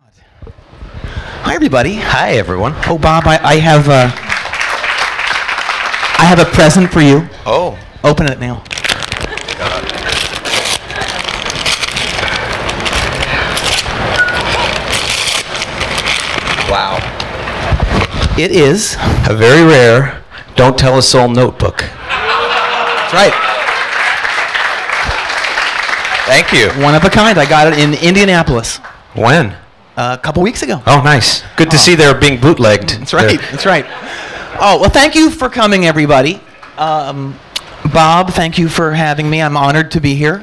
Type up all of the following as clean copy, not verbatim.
Hi, everybody. Hi, everyone. Oh, Bob, I have a present for you. Oh. Open it now. Wow. It is A very rare Don't Tell a Soul notebook. that's right. Thank you. One of a kind. I got it in Indianapolis When? a couple weeks ago. Oh, nice. Good to see they're being bootlegged. That's right. That's right. Oh, well, thank you for coming, everybody. Bob, thank you for having me. I'm honored to be here.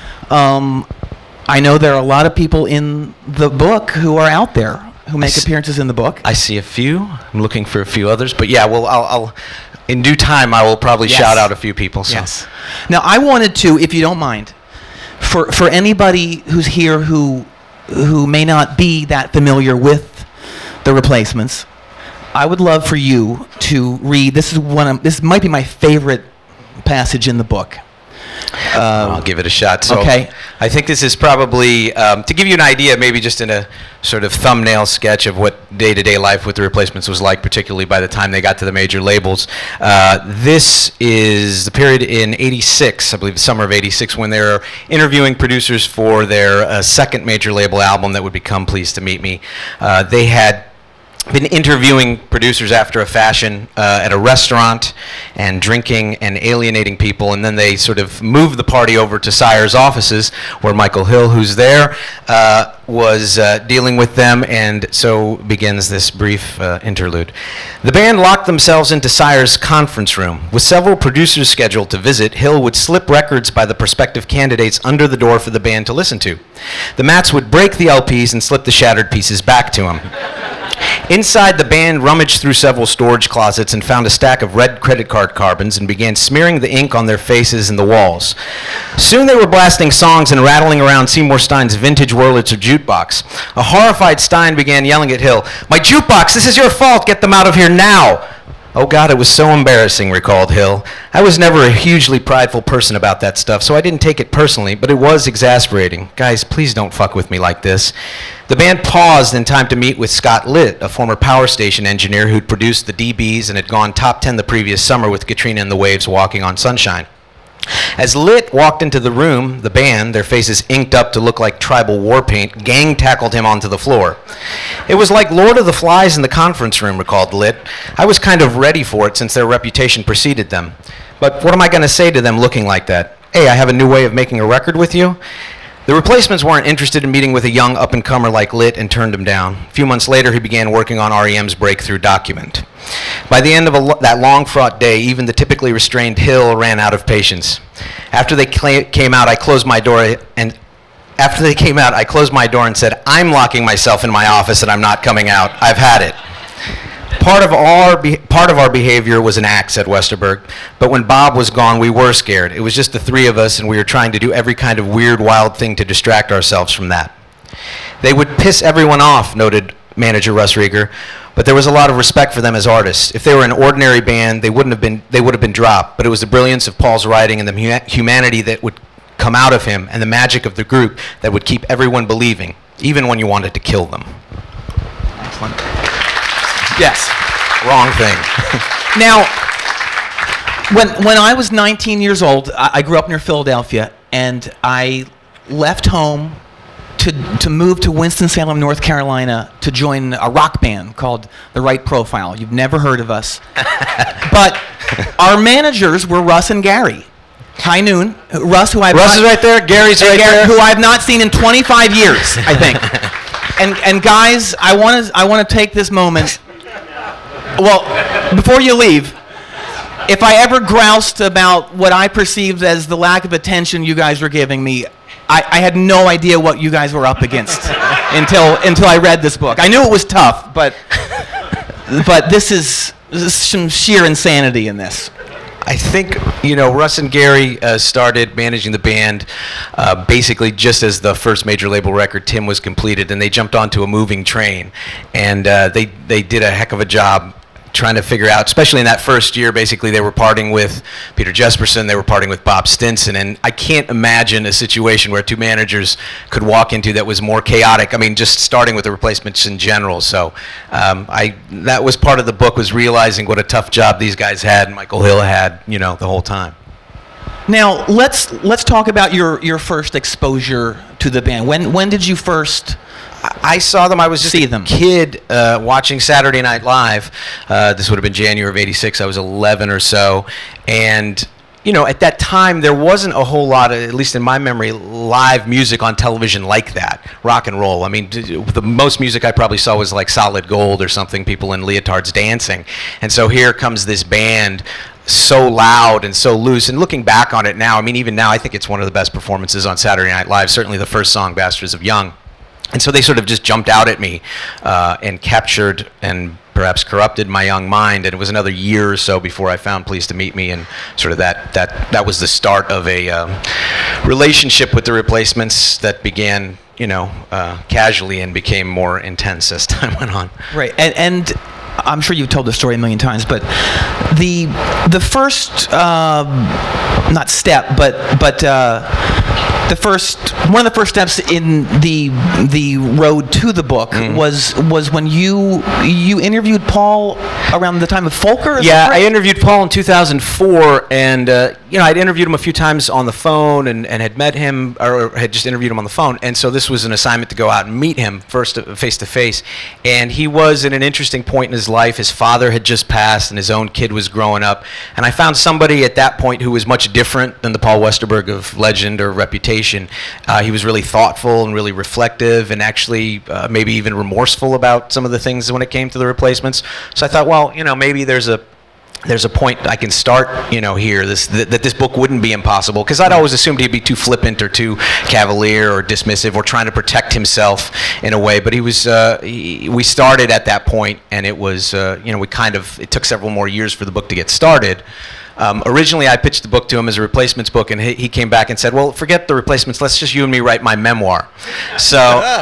I know there are a lot of people in the book who are out there who make appearances in the book. I see a few. I'm looking for a few others. But yeah, well, I'll in due time, I will probably Yes. shout out a few people. So. Yes. Now, I wanted to, if you don't mind, for anybody who's here who may not be that familiar with the Replacements, I would love for you to read. This might be my favorite passage in the book. I'll give it a shot. So Okay. I think this is probably, to give you an idea, maybe just in a sort of thumbnail sketch of what day-to-day life with the Replacements was like, particularly by the time they got to the major labels. This is the period in '86, I believe the summer of '86, when they were interviewing producers for their second major label album that would become Pleased to Meet Me. They had been interviewing producers after a fashion at a restaurant and drinking and alienating people, and then they sort of moved the party over to Sire's offices where Michael Hill, who's there, was dealing with them, and so begins this brief interlude. The band locked themselves into Sire's conference room. With several producers scheduled to visit, Hill would slip records by the prospective candidates under the door for the band to listen to. The Mats would break the LPs and slip the shattered pieces back to him. Inside, the band rummaged through several storage closets and found a stack of red credit card carbons and began smearing the ink on their faces and the walls. Soon they were blasting songs and rattling around Seymour Stein's vintage Wurlitzer jukebox. A horrified Stein began yelling at Hill, "My jukebox! This is your fault! Get them out of here now!" "Oh God, it was so embarrassing," recalled Hill. "I was never a hugely prideful person about that stuff, so I didn't take it personally, but it was exasperating. Guys, please don't fuck with me like this." The band paused in time to meet with Scott Litt, a former power station engineer who'd produced the DBs and had gone top 10 the previous summer with Katrina and the Waves Walking on Sunshine. As Litt walked into the room, the band, their faces inked up to look like tribal war paint, gang tackled him onto the floor. "It was like Lord of the Flies in the conference room," recalled Litt. "I was kind of ready for it since their reputation preceded them. But what am I going to say to them looking like that? Hey, I have a new way of making a record with you?" The Replacements weren't interested in meeting with a young up-and-comer like Litt and turned him down. A few months later, he began working on REM's breakthrough Document. By the end of that long-fraught day, even the typically restrained Hill ran out of patience. After they came out, I closed my door and said, "I'm locking myself in my office and I'm not coming out. I've had it." Part of our behavior was an act, said Westerberg, but when Bob was gone, we were scared. It was just the three of us, and we were trying to do every kind of weird, wild thing to distract ourselves from that. "They would piss everyone off," noted manager Russ Rieger, "but there was a lot of respect for them as artists. If they were an ordinary band, they would have been dropped, but it was the brilliance of Paul's writing and the humanity that would come out of him and the magic of the group that would keep everyone believing, even when you wanted to kill them." Excellent. Yes. Wrong thing. Now, when I was 19 years old, I grew up near Philadelphia, and I left home to move to Winston-Salem, North Carolina, to join a rock band called The Right Profile. You've never heard of us. But our managers were Russ and Gary. High Noon. Russ is right there. Gary's right there. Who I've not seen in 25 years, I think. And guys, I want to take this moment. Well, before you leave, if I ever groused about what I perceived as the lack of attention you guys were giving me, I had no idea what you guys were up against until I read this book. I knew it was tough, but this is some sheer insanity in this. I think, Russ and Gary started managing the band basically just as the first major label record, Tim, was completed, and they jumped onto a moving train, and they did a heck of a job trying to figure out, especially in that first year, basically they were parting with Peter Jesperson, they were parting with Bob Stinson, and I can't imagine a situation where two managers could walk into that was more chaotic. I mean, just starting with the Replacements in general. So that was part of the book, was realizing what a tough job these guys had and Michael Hill had, you know, the whole time. Now let's talk about your first exposure to the band. When did you first? I saw them. I was just a kid watching Saturday Night Live. This would have been January of '86. I was 11 or so, and you know, at that time there wasn't a whole lot of, at least in my memory, live music on television like that. Rock and roll. I mean, the most music I probably saw was like Solid Gold or something. People in leotards dancing, and so here comes this band. So loud and so loose, and looking back on it now, I mean, even now, I think it's one of the best performances on Saturday Night Live. Certainly the first song, Bastards of Young. And so they sort of just jumped out at me and captured and perhaps corrupted my young mind. And it was another year or so before I found Pleased to Meet Me, and sort of that was the start of a relationship with the Replacements that began, you know, casually and became more intense as time went on. Right, and I'm sure you've told the story a million times, but the first not step, but one of the first steps in the road to the book was when you interviewed Paul around the time of Folker. Yeah, I interviewed Paul in 2004, and you know, I'd interviewed him a few times on the phone, and had met him, or had just interviewed him on the phone, and so this was an assignment to go out and meet him first, face to face. And he was at an interesting point in his life. His father had just passed, and his own kid was growing up, and I found somebody at that point who was much different than the Paul Westerberg of legend or reputation. He was really thoughtful and really reflective, and actually maybe even remorseful about some of the things when it came to the Replacements. So I thought, well, you know, maybe there's a point I can start, you know, here, that this book wouldn't be impossible, because I'd always assumed he'd be too flippant or too cavalier or dismissive or trying to protect himself in a way. But he was, we started at that point, and it was, you know, it took several more years for the book to get started. Originally, I pitched the book to him as a Replacements book, and he came back and said, well, forget the Replacements, let's just you and me write my memoir. So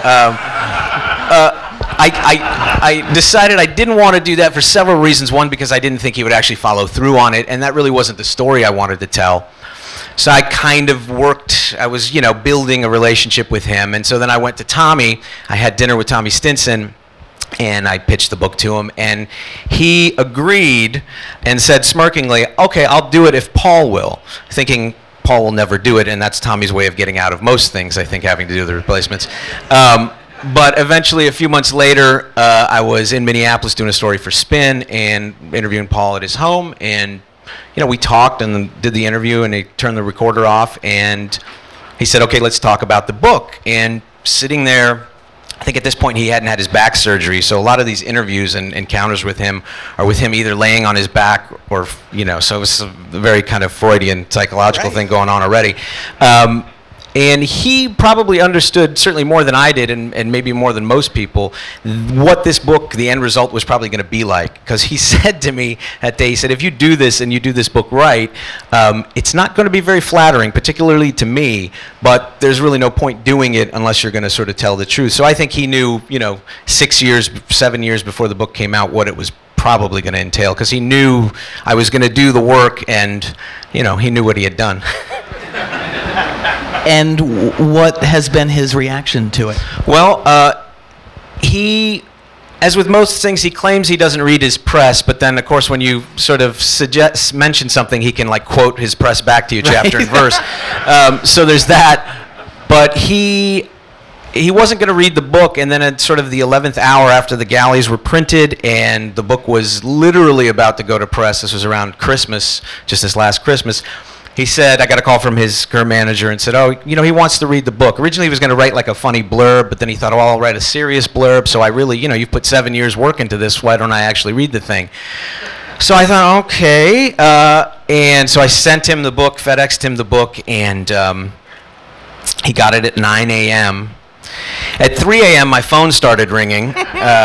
I decided I didn't want to do that for several reasons. One, because I didn't think he would actually follow through on it, and that really wasn't the story I wanted to tell. So I kind of I was, you know, building a relationship with him, and so then I went to Tommy. I had dinner with Tommy Stinson, and I pitched the book to him, and he agreed and said smirkingly, okay, I'll do it if Paul will, thinking Paul will never do it, and that's Tommy's way of getting out of most things, I think, having to do with the Replacements. But eventually, a few months later, I was in Minneapolis doing a story for Spin and interviewing Paul at his home, and you know, we talked and then did the interview, and he turned the recorder off, and he said, okay, let's talk about the book. And sitting there, I think at this point he hadn't had his back surgery, so a lot of these interviews and encounters with him are with him either laying on his back or, you know, so it was a very kind of Freudian psychological thing going on already. And he probably understood, certainly more than I did, and maybe more than most people, what this book, the end result, was probably going to be like. Because he said to me that day, he said, if you do this and you do this book right, it's not going to be very flattering, particularly to me, but there's really no point doing it unless you're going to sort of tell the truth. So I think he knew, you know, 7 years before the book came out, what it was probably going to entail, because he knew I was going to do the work, and, you know, he knew what he had done. And what has been his reaction to it? Well, he, as with most things, he claims he doesn't read his press, but then, of course, when you sort of mention something, he can, like, quote his press back to you chapter and verse. So there's that. But he wasn't going to read the book, and then at sort of the 11th hour after the galleys were printed and the book was literally about to go to press, this was around Christmas, just this last Christmas, he said, I got a call from his current manager and said, oh, you know, he wants to read the book. Originally he was going to write like a funny blurb, but then he thought, oh, I'll write a serious blurb, so I really, you know, you've put 7 years work into this, why don't I actually read the thing? So I thought, okay, and so I sent him the book, FedExed him the book, and he got it at 9 a.m. At 3 a.m., my phone started ringing,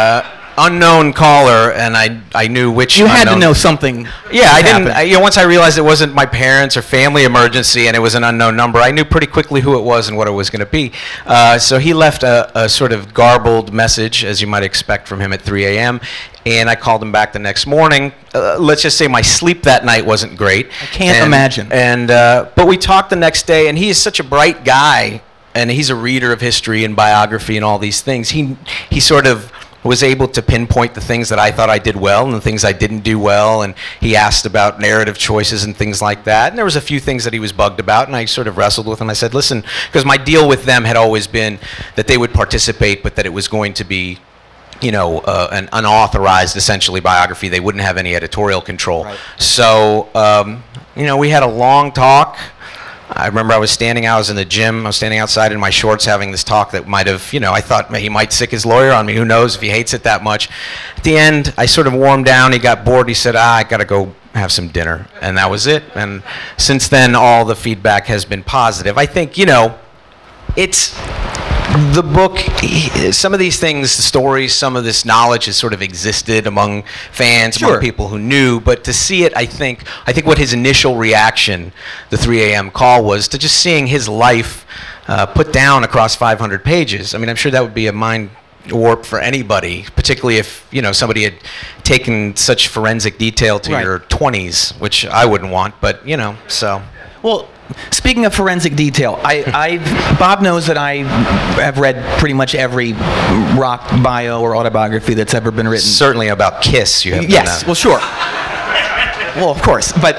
unknown caller, and I knew which. You had to know something. Yeah, I happened. didn't. Once I realized it wasn't my parents or family emergency, and it was an unknown number, I knew pretty quickly who it was and what it was going to be. So he left a sort of garbled message, as you might expect from him, at 3 a.m. And I called him back the next morning. Let's just say my sleep that night wasn't great. I can't imagine. And but we talked the next day, and he is such a bright guy, and he's a reader of history and biography and all these things. He sort of was able to pinpoint the things that I thought I did well and the things I didn't do well, and he asked about narrative choices and things like that. And there was a few things that he was bugged about, and I sort of wrestled with him. I said, listen, because my deal with them had always been that they would participate, but that it was going to be, an unauthorized, essentially, biography. They wouldn't have any editorial control. Right. So, we had a long talk. I remember I was in the gym. I was standing outside in my shorts having this talk that might have, I thought he might sick his lawyer on me. Who knows if he hates it that much. At the end, I sort of warmed down. He got bored. He said, I got to go have some dinner. And that was it. And since then, all the feedback has been positive. I think, it's the book, some of these things, the stories, some of this knowledge has sort of existed among fans, among people who knew, but to see it, I think what his initial reaction, the 3 a.m. call, was to just seeing his life put down across 500 pages. I mean, I'm sure that would be a mind warp for anybody, particularly if, somebody had taken such forensic detail to your 20s, which I wouldn't want, but, so. Well, speaking of forensic detail, Bob knows that I have read pretty much every rock bio or autobiography that's ever been written. Certainly about Kiss, you have done Yes, that. well, sure. Well, of course. But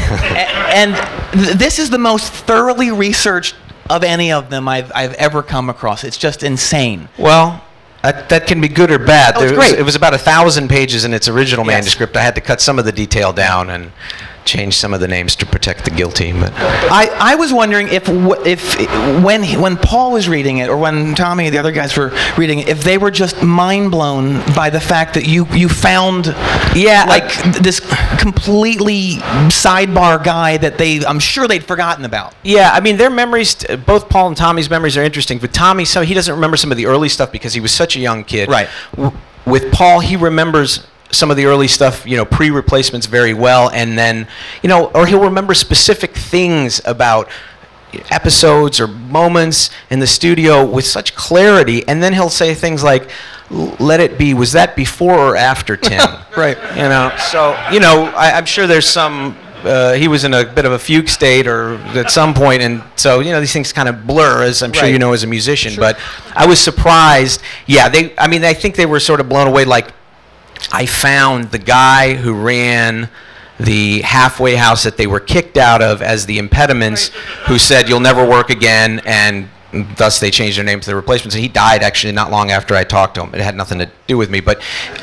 this is the most thoroughly researched of any of them I've ever come across. It's just insane. Well, that can be good or bad. It's great. It was about 1,000 pages in its original manuscript. I had to cut some of the detail down and change some of the names to protect the guilty. But I was wondering if when Paul was reading it, or when Tommy and the other guys were reading it, if they were just mind blown by the fact that you found this completely sidebar guy that I'm sure they'd forgotten about. Yeah, I mean, their memories, both Paul and Tommy's memories are interesting. But Tommy, so he doesn't remember some of the early stuff because he was such a young kid. Right. With Paul, he remembers some of the early stuff, pre-replacements very well, and then, or he'll remember specific things about episodes or moments in the studio with such clarity, and then he'll say things like, "Let it be, was that before or after Tim?" Right. So, I'm sure there's some, he was in a bit of a fugue state or at some point, and so, these things kind of blur, as I'm sure you know as a musician, Sure. But I was surprised. Yeah, I think they were sort of blown away, like, I found the guy who ran the halfway house that they were kicked out of as the Impediments, who said, "You'll never work again," and thus they changed their name to the Replacements. And he died actually not long after I talked to him. It had nothing to do with me, but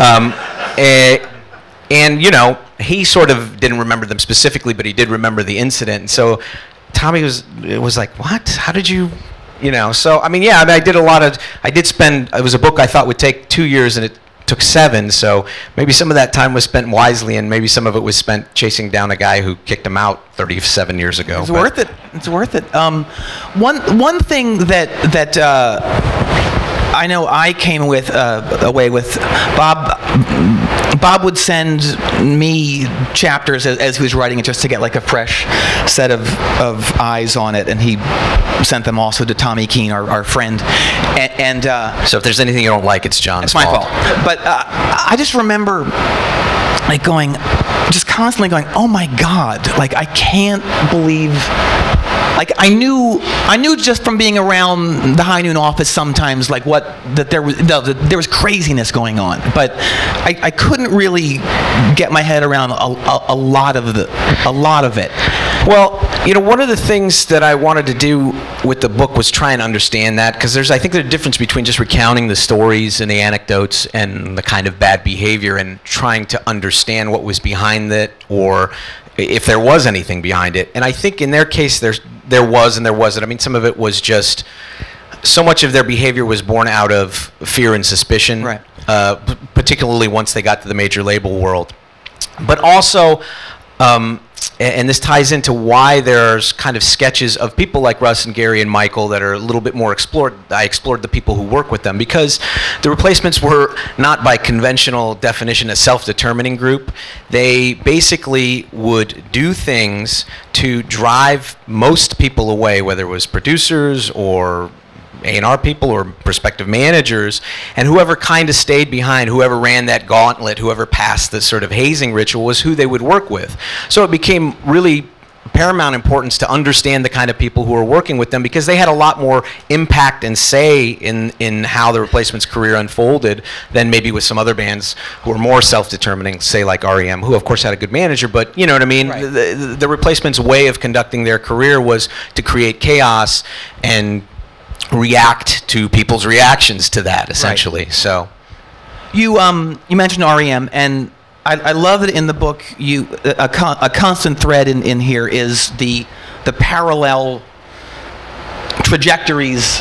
he sort of didn't remember them specifically, but he did remember the incident. And so Tommy was like, "What? How did you?" So I did it was a book I thought would take 2 years, and it took 7, so maybe some of that time was spent wisely, and maybe some of it was spent chasing down a guy who kicked him out 37 years ago. It's worth it. It's worth it. One thing that I know I came away with Bob. Bob would send me chapters as he was writing it, just to get like a fresh set of eyes on it, and he sent them also to Tommy Keene, our friend. So if there's anything you don't like, it's John's fault. It's my fault. But I just remember just constantly going, "Oh my God, I can't believe." I knew just from being around the High Noon office sometimes, that there was craziness going on, but I couldn't really get my head around a lot of it. Well, one of the things that I wanted to do with the book was try and understand that, because I think there's a difference between just recounting the stories and the anecdotes and the kind of bad behavior, and trying to understand what was behind it, or if there was anything behind it. And I think in their case, there was and there wasn't. I mean, some of it was just, so much of their behavior was born out of fear and suspicion, right. Particularly once they got to the major label world. But also, and this ties into why there's kind of sketches of people like Russ and Gary and Michael that are a little bit more explored. I explored the people who work with them because the Replacements were not by conventional definition a self-determining group. They basically would do things to drive most people away, whether it was producers or A&R people or prospective managers, and whoever kind of stayed behind, whoever ran that gauntlet, whoever passed this sort of hazing ritual was who they would work with. So it became really paramount importance to understand the kind of people who were working with them, because they had a lot more impact and say in how the Replacements' career unfolded than maybe with some other bands who were more self-determining, say like REM, who of course had a good manager, but you know what I mean? Right. The Replacements' way of conducting their career was to create chaos and react to people's reactions to that, essentially. Right. So, you mentioned REM, and I love that in the book a constant thread in here is the parallel trajectories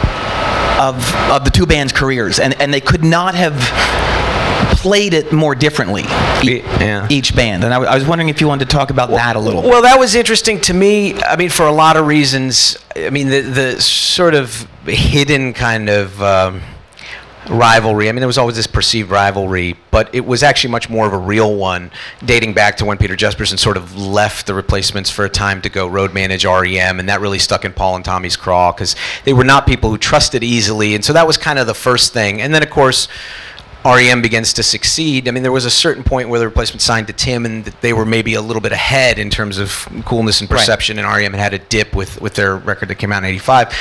of the two bands' careers, and they could not have played it more differently, each band. And I was wondering if you wanted to talk about that a little. Well, that was interesting to me. I mean, for a lot of reasons. I mean, the sort of hidden kind of rivalry. I mean, there was always this perceived rivalry, but it was actually much more of a real one, dating back to when Peter Jesperson sort of left the Replacements for a time to go road manage REM, and that really stuck in Paul and Tommy's craw, because they were not people who trusted easily, and so that was kind of the first thing. And then, of course, REM begins to succeed. I mean, there was a certain point where the Replacements signed to Tim, and they were maybe a little bit ahead in terms of coolness and perception, right. And REM had a dip with their record that came out in '85.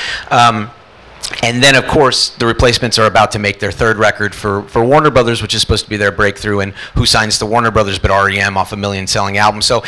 And then, of course, the Replacements are about to make their third record for Warner Brothers, which is supposed to be their breakthrough, and who signs to Warner Brothers but REM off a million-selling album. So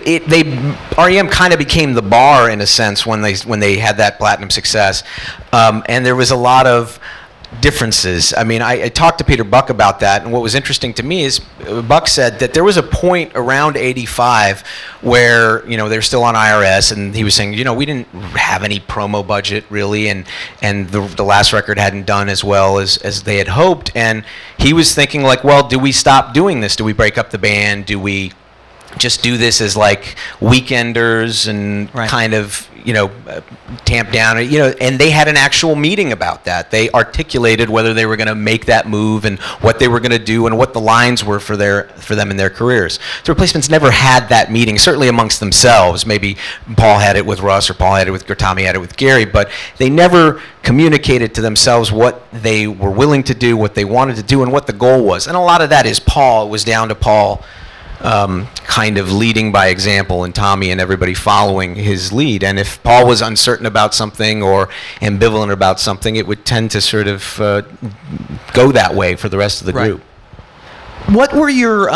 REM kind of became the bar, in a sense, when they had that platinum success. And there was a lot of differences. I mean, I talked to Peter Buck about that, and what was interesting to me is Buck said that there was a point around '85 where, you know, they were still on IRS, and he was saying, you know, we didn't have any promo budget really, and the last record hadn't done as well as they had hoped, and he was thinking like, well, do we stop doing this? Do we break up the band? Do we just do this as like weekenders and right. kind of, you know, tamp down, you know? And they had an actual meeting about that. They articulated whether they were going to make that move and what they were going to do and what the lines were for them in their careers. The Replacements never had that meeting, certainly amongst themselves. Maybe Paul had it with Russ, or Paul had it with, or Tommy had it with Gary, but they never communicated to themselves what they were willing to do, what they wanted to do, and what the goal was. And a lot of that is Paul. It was down to Paul kind of leading by example, and Tommy and everybody following his lead. And if Paul was uncertain about something or ambivalent about something, it would tend to sort of go that way for the rest of the group. What were your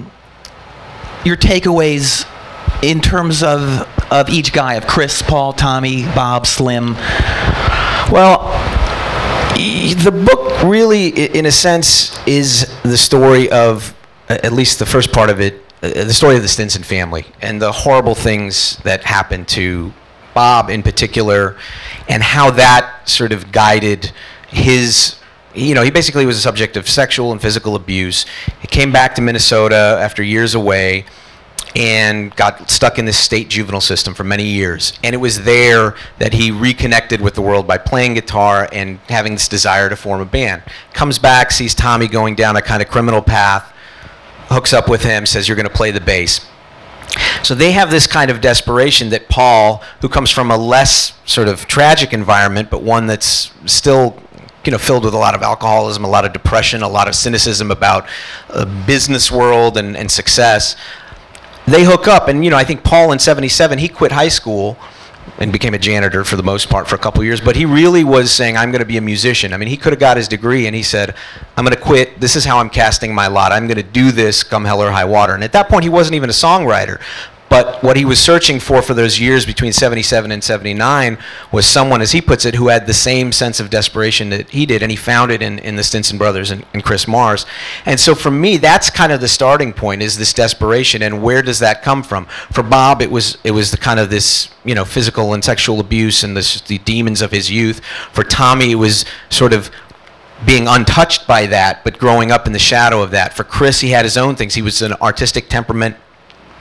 takeaways in terms of each guy, of Chris, Paul, Tommy, Bob, Slim? Well, the book really, in a sense, is the story of, at least the first part of it, the story of the Stinson family and the horrible things that happened to Bob in particular, and how that sort of guided his, you know, he basically was a subject of sexual and physical abuse. He came back to Minnesota after years away and got stuck in this state juvenile system for many years. And it was there that he reconnected with the world by playing guitar and having this desire to form a band. Comes back, sees Tommy going down a kind of criminal path, hooks up with him, says, you're going to play the bass. So they have this kind of desperation that Paul, who comes from a less sort of tragic environment, but one that's still, you know, filled with a lot of alcoholism, a lot of depression, a lot of cynicism about the business world and success, they hook up. And, you know, I think Paul in '77, he quit high school and became a janitor for the most part for a couple of years, but he really was saying, I'm going to be a musician. I mean, he could have got his degree, and he said, I'm going to quit. This is how I'm casting my lot. I'm going to do this come hell or high water. And at that point, he wasn't even a songwriter. But what he was searching for those years between '77 and '79 was someone, as he puts it, who had the same sense of desperation that he did, and he found it in the Stinson brothers and Chris Mars. And so for me, that's kind of the starting point, is this desperation, and where does that come from? For Bob, it was the kind of this, you know, physical and sexual abuse and the demons of his youth. For Tommy, it was sort of being untouched by that, but growing up in the shadow of that. For Chris, he had his own things. He was an artistic temperament.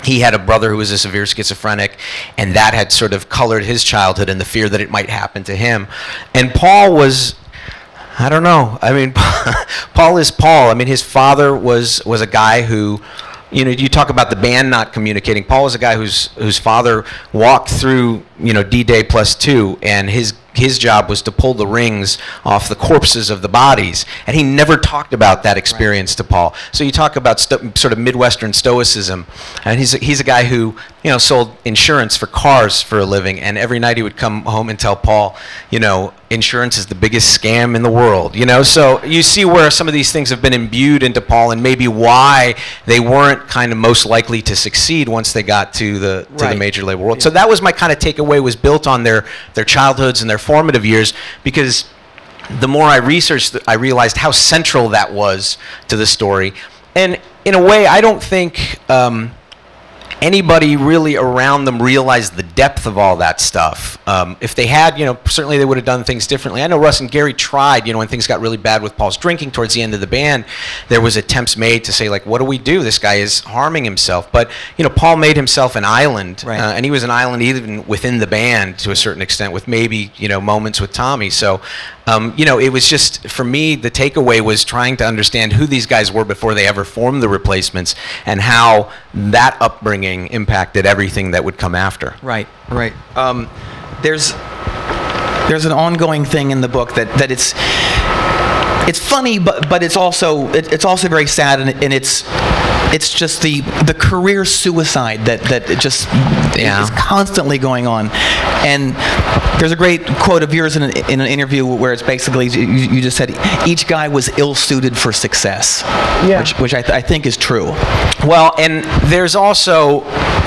he had a brother who was a severe schizophrenic, and that had sort of colored his childhood and the fear that it might happen to him. And Paul was, I don't know. I mean, Paul is Paul. I mean, his father was a guy who, you know, you talk about the band not communicating. Paul was a guy whose father walked through, you know, D-Day +2, and his job was to pull the rings off the corpses of the bodies, and he never talked about that experience to Paul. So you talk about sort of Midwestern stoicism, and he's a guy who, you know, sold insurance for cars for a living, and every night he would come home and tell Paul, you know, insurance is the biggest scam in the world, you know. So you see where some of these things have been imbued into Paul, and maybe why they weren't kind of most likely to succeed once they got to the major label world. So that was my kind of takeaway, was built on their childhoods and their formative years, because the more I researched, I realized how central that was to the story. And in a way, I don't think anybody really around them realized the depth of all that stuff. If they had, you know, certainly they would have done things differently. I know Russ and Gary tried, you know, when things got really bad with Paul's drinking towards the end of the band, there was attempts made to say, like, what do we do? This guy is harming himself. But, you know, Paul made himself an island, and he was an island even within the band to a certain extent, with maybe, you know, moments with Tommy. So, you know, it was just, for me, the takeaway was trying to understand who these guys were before they ever formed the Replacements, and how that upbringing impacted everything that would come after. Right. There's an ongoing thing in the book that it's funny, but it's also very sad, and it's just the career suicide that just is constantly going on. And there's a great quote of yours in an interview where it's basically, you just said each guy was ill-suited for success, which I think is true. Well, and there's also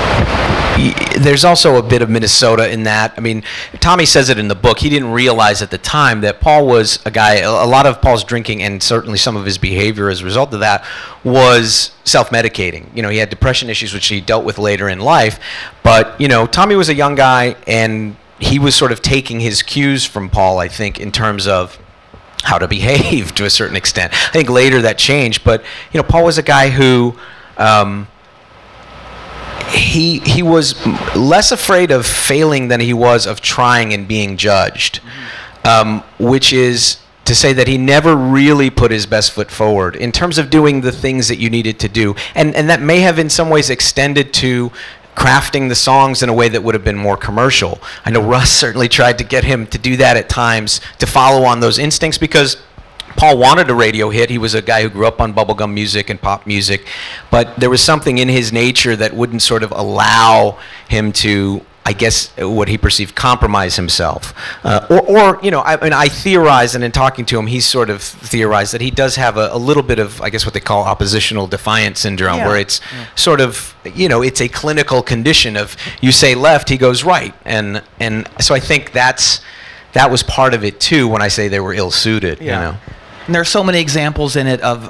a bit of Minnesota in that. I mean, Tommy says it in the book. He didn't realize at the time that Paul was a guy, a lot of Paul's drinking and certainly some of his behavior as a result of that was self-medicating. You know, he had depression issues, which he dealt with later in life. But, you know, Tommy was a young guy, and he was sort of taking his cues from Paul, I think, in terms of how to behave to a certain extent. I think later that changed, but, you know, Paul was a guy who, he was less afraid of failing than he was of trying and being judged, which is to say that he never really put his best foot forward in terms of doing the things that you needed to do. And that may have in some ways extended to crafting the songs in a way that would have been more commercial. I know Russ certainly tried to get him to do that at times, to follow on those instincts, because Paul wanted a radio hit. He was a guy who grew up on bubblegum music and pop music, but there was something in his nature that wouldn't sort of allow him to, I guess, what he perceived, compromise himself. Or you know, I mean, I theorized, and in talking to him, he sort of theorized that he does have a little bit of, I guess, what they call oppositional defiance syndrome, where it's sort of, you know, it's a clinical condition of, you say left, he goes right. And so I think that was part of it too, when I say they were ill-suited, you know. And there are so many examples in it of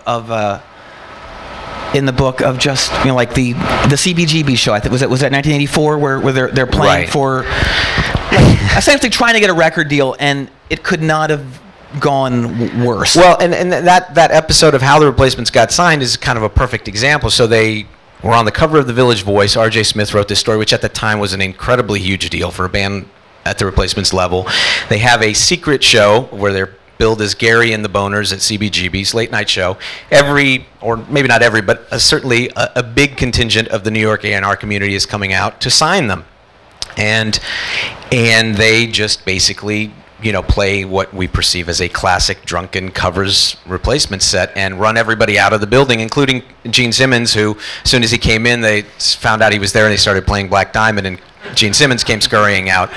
in the book of just, you know, like the CBGB show. I think was that 1984 where they're playing for, like, essentially trying to get a record deal, and it could not have gone worse. Well, and that episode of how the Replacements got signed is kind of a perfect example. So they were on the cover of the Village Voice. R.J. Smith wrote this story, which at the time was an incredibly huge deal for a band at the Replacements level. They have a secret show where they're billed as Gary and the Boners at CBGB's late night show. Every, or maybe not every, but certainly a big contingent of the New York A&R community is coming out to sign them. And they just basically, you know, play what we perceive as a classic drunken covers replacement set and run everybody out of the building, including Gene Simmons, who, as soon as he came in, they found out he was there and they started playing Black Diamond, and Gene Simmons came scurrying out.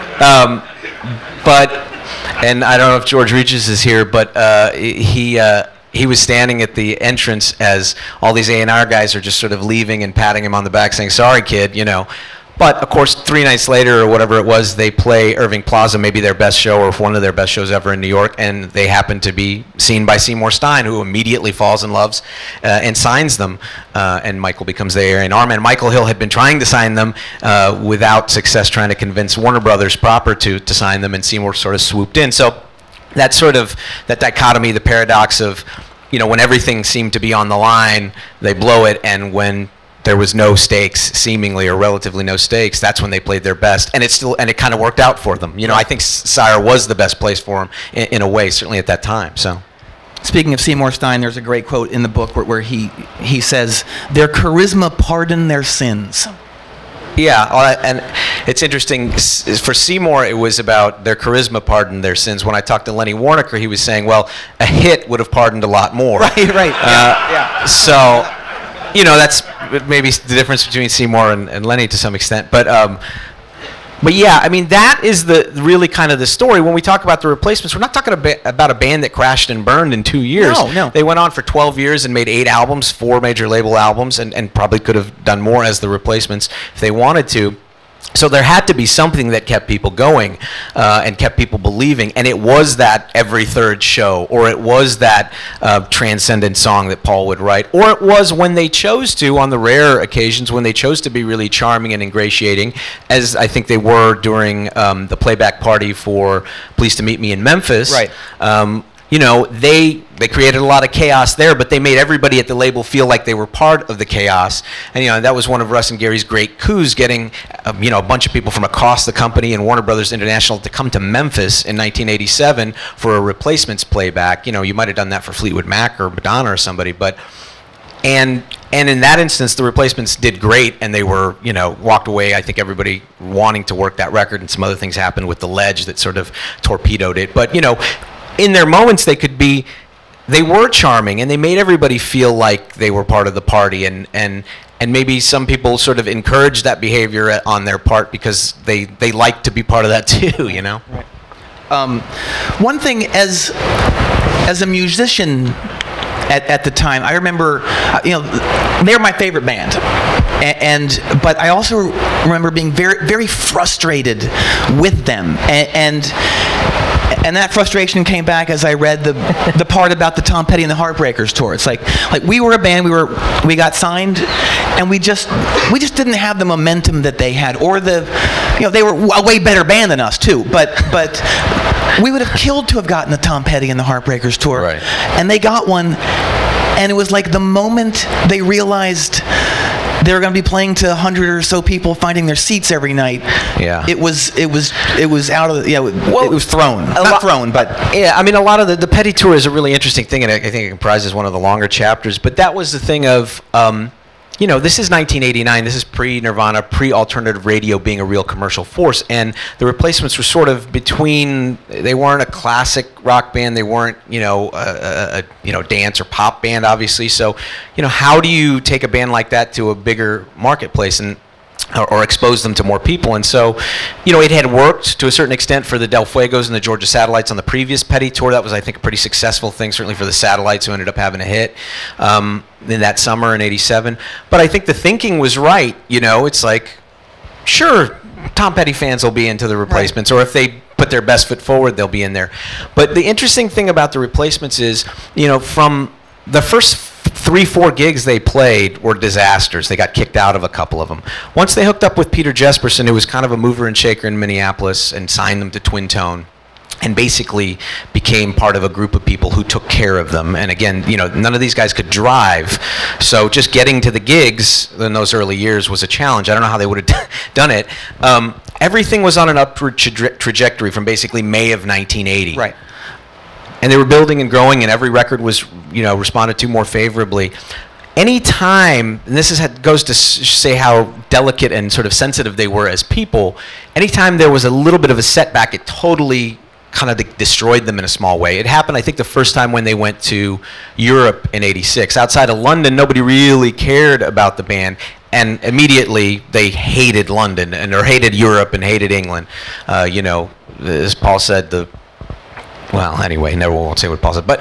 And I don't know if George Regis is here, but he was standing at the entrance as all these A&R guys are just sort of leaving and patting him on the back saying, "Sorry, kid," you know. But, of course, 3 nights later or whatever it was, they play Irving Plaza, maybe their best show or one of their best shows ever in New York, and they happen to be seen by Seymour Stein, who immediately falls in love and signs them, and Michael becomes their A&R man. Michael Hill had been trying to sign them without success, trying to convince Warner Brothers proper to sign them, and Seymour sort of swooped in. So that sort of, that dichotomy, the paradox of, you know, when everything seemed to be on the line, they blow it, and when there was no stakes, seemingly, or relatively no stakes, that's when they played their best, and it kind of worked out for them. You know, I think Sire was the best place for them in a way, certainly at that time. So. Speaking of Seymour Stein, there's a great quote in the book where he says, "Their charisma pardoned their sins." Yeah, and it's interesting. For Seymour, it was about their charisma pardoned their sins. When I talked to Lenny Waronker, he was saying, well, a hit would have pardoned a lot more. Right. Yeah. So, you know, that's maybe the difference between Seymour and Lenny to some extent. But yeah, I mean, that is really kind of the story. When we talk about the Replacements, we're not talking about a band that crashed and burned in 2 years. No. They went on for 12 years and made 8 albums, 4 major label albums, and probably could have done more as the Replacements if they wanted to. So there had to be something that kept people going and kept people believing, and it was that every third show, or it was that transcendent song that Paul would write, or it was when they chose to, on the rare occasions, when they chose to be really charming and ingratiating, as I think they were during the playback party for Pleased to Meet Me in Memphis. Right. You know, they created a lot of chaos there, but they made everybody at the label feel like they were part of the chaos. And, you know, that was one of Russ and Gary's great coups, getting, you know, a bunch of people from across the company and Warner Brothers International to come to Memphis in 1987 for a Replacements playback. You know, you might have done that for Fleetwood Mac or Madonna or somebody, but... And in that instance, the Replacements did great, and they were, you know, walked away, I think, everybody wanting to work that record, and some other things happened with The Ledge that sort of torpedoed it. But, you know... in their moments, they were charming, and they made everybody feel like they were part of the party, and maybe some people sort of encouraged that behavior on their part because they liked to be part of that too, you know? Right. One thing as a musician at the time, I remember, you know, they're my favorite band. But I also remember being very, very frustrated with them, and that frustration came back as I read the part about the Tom Petty and the Heartbreakers tour. It's like we were a band, we got signed, and we just didn't have the momentum that they had, or they were a way better band than us too. But we would have killed to have gotten the Tom Petty and the Heartbreakers tour, right. And they got one, and it was like the moment they realized they were going to be playing to 100 or so people, finding their seats every night. Yeah. It was out of the, it was thrown. Not thrown, but yeah. I mean, a lot of the Petty tour is a really interesting thing, and I think it comprises one of the longer chapters. But that was the thing of, you know, this is 1989. This is pre-Nirvana, pre-alternative radio being a real commercial force, and the Replacements were sort of between. They weren't a classic rock band. They weren't, you know, a dance or pop band, obviously. So, you know, how do you take a band like that to a bigger marketplace and or expose them to more people? And so, you know, it had worked to a certain extent for the Del Fuegos and the Georgia Satellites on the previous Petty tour. That was, I think, a pretty successful thing, certainly for the Satellites, who ended up having a hit in that summer in '87. But I think the thinking was right. You know, it's like, sure, Tom Petty fans will be into the Replacements, right. Or if they put their best foot forward, they'll be in there. But the interesting thing about the Replacements is, you know, from the first 3-4 gigs they played were disasters. They got kicked out of a couple of them. Once they hooked up with Peter Jesperson, who was kind of a mover and shaker in Minneapolis, and signed them to Twin Tone, and basically became part of a group of people who took care of them. And again, you know, none of these guys could drive, so just getting to the gigs in those early years was a challenge. I don't know how they would have done it. Everything was on an upward trajectory from basically May of 1980. Right. And they were building and growing, and every record was, you know, responded to more favorably. Any time, and this goes to say how delicate and sort of sensitive they were as people, anytime there was a little bit of a setback, it totally kind of destroyed them in a small way. It happened, I think, the first time when they went to Europe in '86. Outside of London, nobody really cared about the band, and immediately they hated London, or hated Europe, and hated England. You know, as Paul said, well, anyway, never won't say what Paul said, but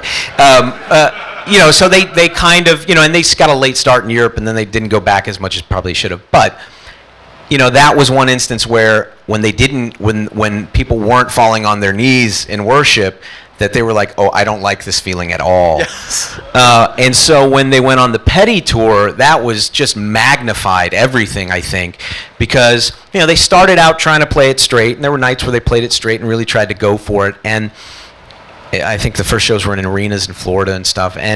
you know, so they kind of, you know, and they got a late start in Europe, and then they didn't go back as much as probably should have. But you know, that was one instance where when people weren't falling on their knees in worship, that they were like, oh, I don't like this feeling at all. Yes. And so when they went on the Petty tour, that was just magnified everything, I think, because, you know, they started out trying to play it straight, and there were nights where they played it straight and really tried to go for it. And I think the first shows were in arenas in Florida and stuff. And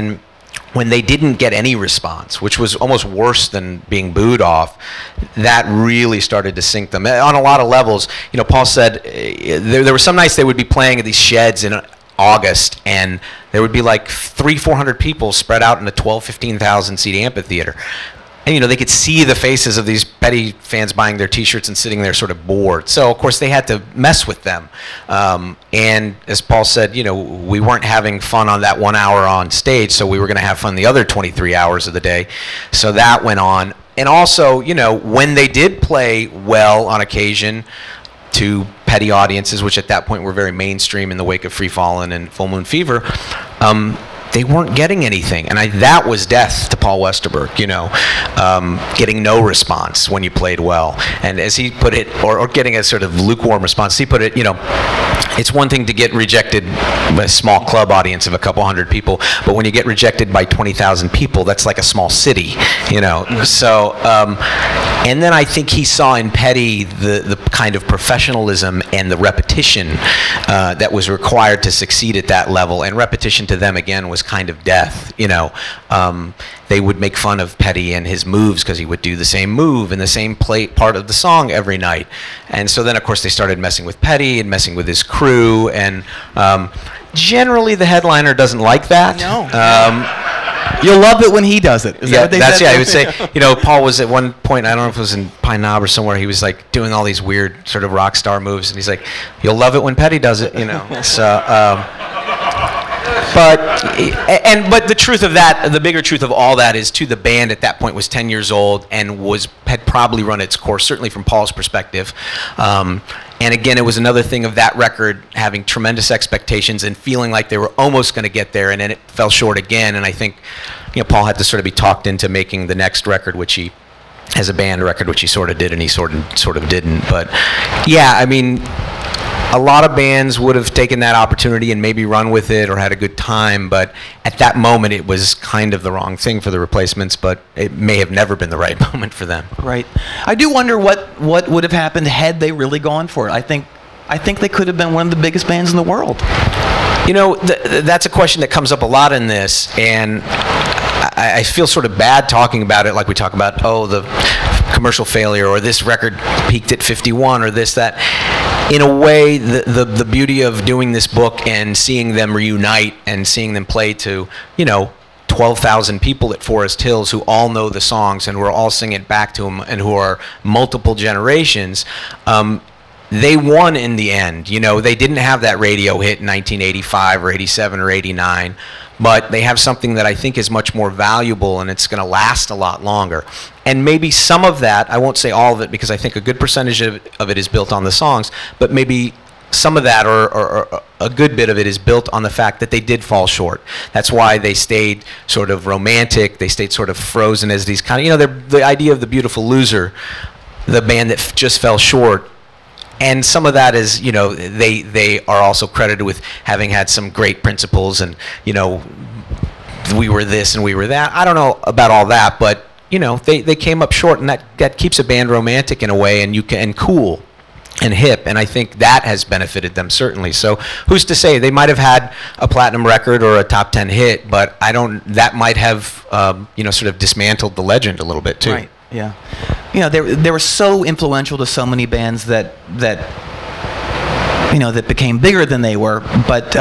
when they didn't get any response, which was almost worse than being booed off, that really started to sink them on a lot of levels. You know, Paul said there were some nights they would be playing at these sheds in August, and there would be like 300-400 people spread out in a 15,000 seat amphitheater. And, you know, they could see the faces of these petty fans buying their T-shirts and sitting there sort of bored. So, of course, they had to mess with them. And as Paul said, you know, we weren't having fun on that 1 hour on stage, so we were going to have fun the other 23 hours of the day. So that went on. And also, you know, when they did play well on occasion to petty audiences, which at that point were very mainstream in the wake of Free Fallin' and Full Moon Fever, they weren't getting anything, and that was death to Paul Westerberg, you know, getting no response when you played well. And as he put it, or getting a sort of lukewarm response, he put it, you know, it's one thing to get rejected by a small club audience of a couple hundred people, but when you get rejected by 20,000 people, that's like a small city, you know. So, and then I think he saw in Petty the kind of professionalism and the repetition that was required to succeed at that level, and repetition to them, again, was kind of death, you know. They would make fun of Petty and his moves because he would do the same move in the same part of the song every night. And so then, of course, they started messing with Petty and messing with his crew, and generally the headliner doesn't like that. No. You'll love it when he does it. Is that what they said? Yeah, he would say, you know, Paul was at one point, I don't know if it was in Pine Knob or somewhere, he was like doing all these weird sort of rock star moves, and he's like, you'll love it when Petty does it, you know. So, but the truth of that, the bigger truth of all that is, to the band at that point was 10 years old and had probably run its course, certainly from Paul's perspective. And again, it was another thing of that record having tremendous expectations and feeling like they were almost going to get there, and then it fell short again. And I think, you know, Paul had to sort of be talked into making the next record, which he, as a band record, which he sort of did and he sort of didn't. But yeah, I mean, a lot of bands would have taken that opportunity and maybe run with it or had a good time, but at that moment it was kind of the wrong thing for the Replacements, but it may have never been the right moment for them. Right. I do wonder what would have happened had they really gone for it. I think they could have been one of the biggest bands in the world. You know, that's a question that comes up a lot in this, and I feel sort of bad talking about it like we talk about, oh, the commercial failure, or this record peaked at 51, or this, that. In a way, the beauty of doing this book and seeing them reunite and seeing them play to, you know, 12,000 people at Forest Hills who all know the songs and who are all singing it back to them and who are multiple generations, they won in the end. You know, they didn't have that radio hit in 1985 or 87 or 89, but they have something that I think is much more valuable, and it's going to last a lot longer. And maybe some of that, I won't say all of it because I think a good percentage of it is built on the songs, but maybe some of that, or a good bit of it, is built on the fact that they did fall short. That's why they stayed sort of romantic, they stayed sort of frozen as these kind of, you know, the idea of the Beautiful Loser, the band that just fell short. And some of that is, you know, they are also credited with having had some great principles, and, you know, we were this and we were that. I don't know about all that, but, you know, they came up short, and that keeps a band romantic in a way, and cool and hip, and I think that has benefited them certainly. So who's to say? They might have had a platinum record or a top 10 hit, but that might have, you know, sort of dismantled the legend a little bit too. Right. Yeah, you know, they were so influential to so many bands that you know, that became bigger than they were. But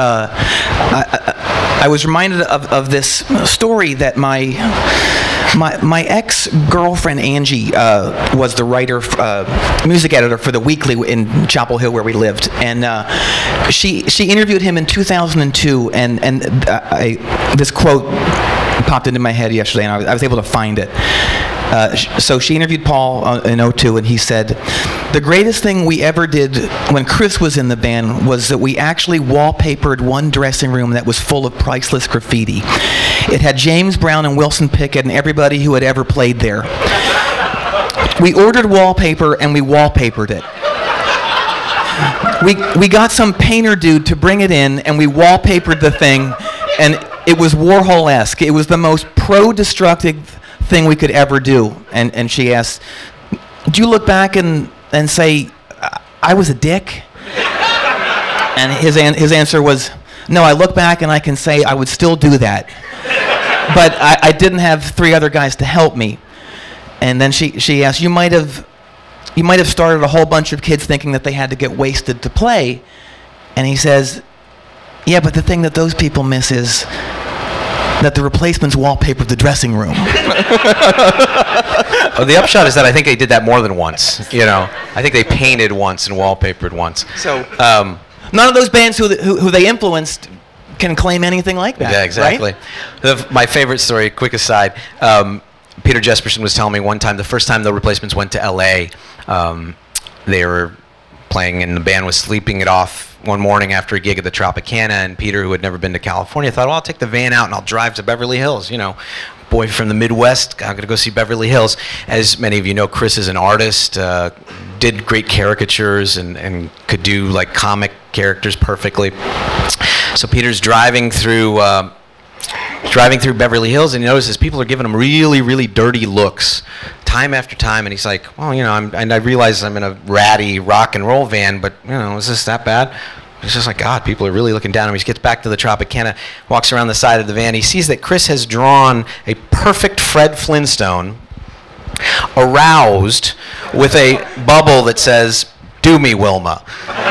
I was reminded of this story that my ex-girlfriend Angie was the writer, music editor for The Weekly in Chapel Hill, where we lived, and she interviewed him in 2002, and this quote popped into my head yesterday, and I was able to find it. So she interviewed Paul in 2002, and he said, "The greatest thing we ever did when Chris was in the band was that we actually wallpapered one dressing room that was full of priceless graffiti. It had James Brown and Wilson Pickett and everybody who had ever played there. We ordered wallpaper and we wallpapered it. We got some painter dude to bring it in, and we wallpapered the thing, and it was Warhol-esque. It was the most pro-destructive thing we could ever do." And she asked, "Do you look back and say, I was a dick?" And his answer was, "No, I look back and I can say I would still do that." but I didn't have 3 other guys to help me. And then she asked, you might have started a whole bunch of kids thinking that they had to get wasted to play. And he says, yeah, but the thing that those people miss is that the Replacements wallpapered the dressing room. Oh, the upshot is that I think they did that more than once. You know, I think they painted once and wallpapered once. So none of those bands who they influenced can claim anything like that. Yeah, exactly. Right? My favorite story, quick aside, Peter Jesperson was telling me one time, the first time the Replacements went to L.A., they were playing and the band was sleeping it off one morning after a gig at the Tropicana, and Peter, who had never been to California, thought, well, I'll take the van out and I'll drive to Beverly Hills. You know, boy from the Midwest, I'm going to go see Beverly Hills. As many of you know, Chris is an artist, did great caricatures and could do like comic characters perfectly. So Peter's driving through Beverly Hills, and he notices people are giving him really, really dirty looks time after time, and he's like, well, you know, I realize I'm in a ratty rock and roll van, but, you know, is this that bad? He's just like, God, people are really looking down on him. He gets back to the Tropicana, walks around the side of the van. He sees that Chris has drawn a perfect Fred Flintstone, aroused, with a bubble that says, do me, Wilma.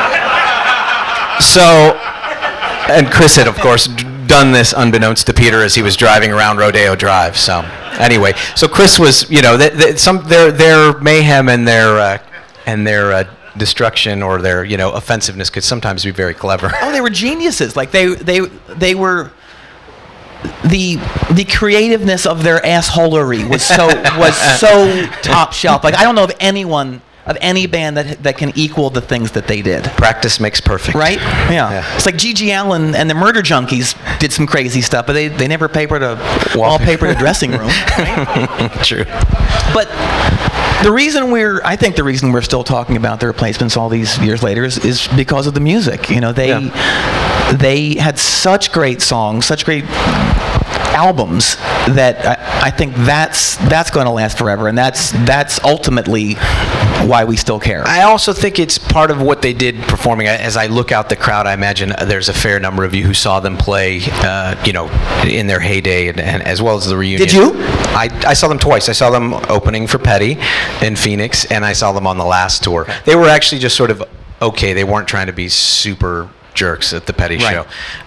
So, and Chris had, of course, done this unbeknownst to Peter as he was driving around Rodeo Drive. So, anyway, so Chris was, you know, their mayhem and their destruction or their, you know, offensive could sometimes be very clever. Oh, they were geniuses. Like they were. The creativeness of their assholery was so top shelf. Like I don't know of anyone of any band that can equal the things that they did. Practice makes perfect. Right? Yeah. It's like G.G. Allen and the Murder Junkies did some crazy stuff, but they never wallpapered a dressing room. Right? True. But I think the reason we're still talking about the Replacements all these years later is because of the music. You know, they had such great songs, such great albums that I think that's going to last forever, and that's ultimately why we still care. I also think it's part of what they did performing. As I look out the crowd, I imagine there's a fair number of you who saw them play, you know, in their heyday, and as well as the reunion. Did you? I saw them twice. I saw them opening for Petty in Phoenix, and I saw them on the last tour. They were actually just sort of okay. They weren't trying to be super jerks at the Petty show.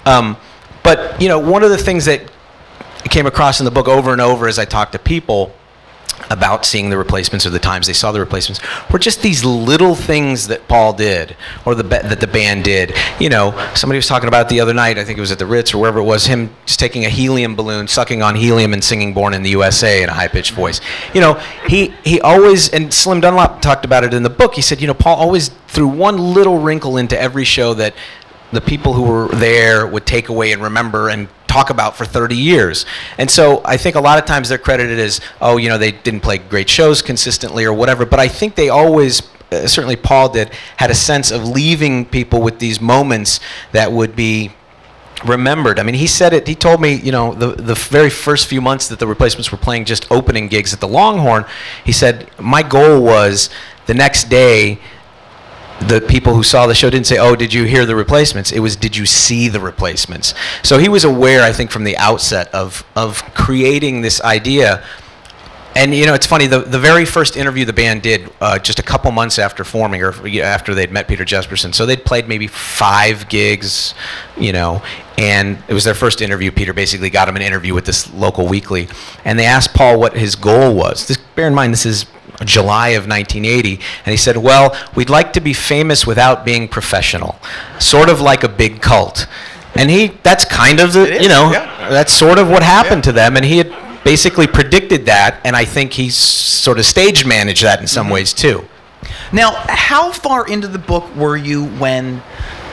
But, you know, one of the things that came across in the book over and over as I talked to people about seeing the Replacements or the times they saw the Replacements were just these little things that Paul did or that the band did. You know, somebody was talking about it the other night, I think it was at the Ritz or wherever it was, him just taking a helium balloon, sucking on helium and singing Born in the USA in a high-pitched voice. You know, he always, and Slim Dunlop talked about it in the book, he said, you know, Paul always threw one little wrinkle into every show that the people who were there would take away and remember and talk about for 30 years. And so I think a lot of times they're credited as, oh, you know, they didn't play great shows consistently or whatever, but I think they always, certainly Paul did, had a sense of leaving people with these moments that would be remembered. I mean, he said it, he told me, you know, the very first few months that the Replacements were playing just opening gigs at the Longhorn, he said, my goal was the next day the people who saw the show didn't say, oh, did you hear the Replacements? It was, did you see the Replacements? So he was aware, I think, from the outset of creating this idea. And, you know, it's funny, the very first interview the band did just a couple months after forming, or after they'd met Peter Jesperson. So they'd played maybe 5 gigs, you know, and it was their first interview. Peter basically got him an interview with this local weekly. And they asked Paul what his goal was. Bear in mind, this is July of 1980, and he said, well, we'd like to be famous without being professional, sort of like a big cult. And that's kind of the, you know, that's sort of what happened to them, and he had basically predicted that, and I think he sort of stage managed that in some ways too. Now, how far into the book were you when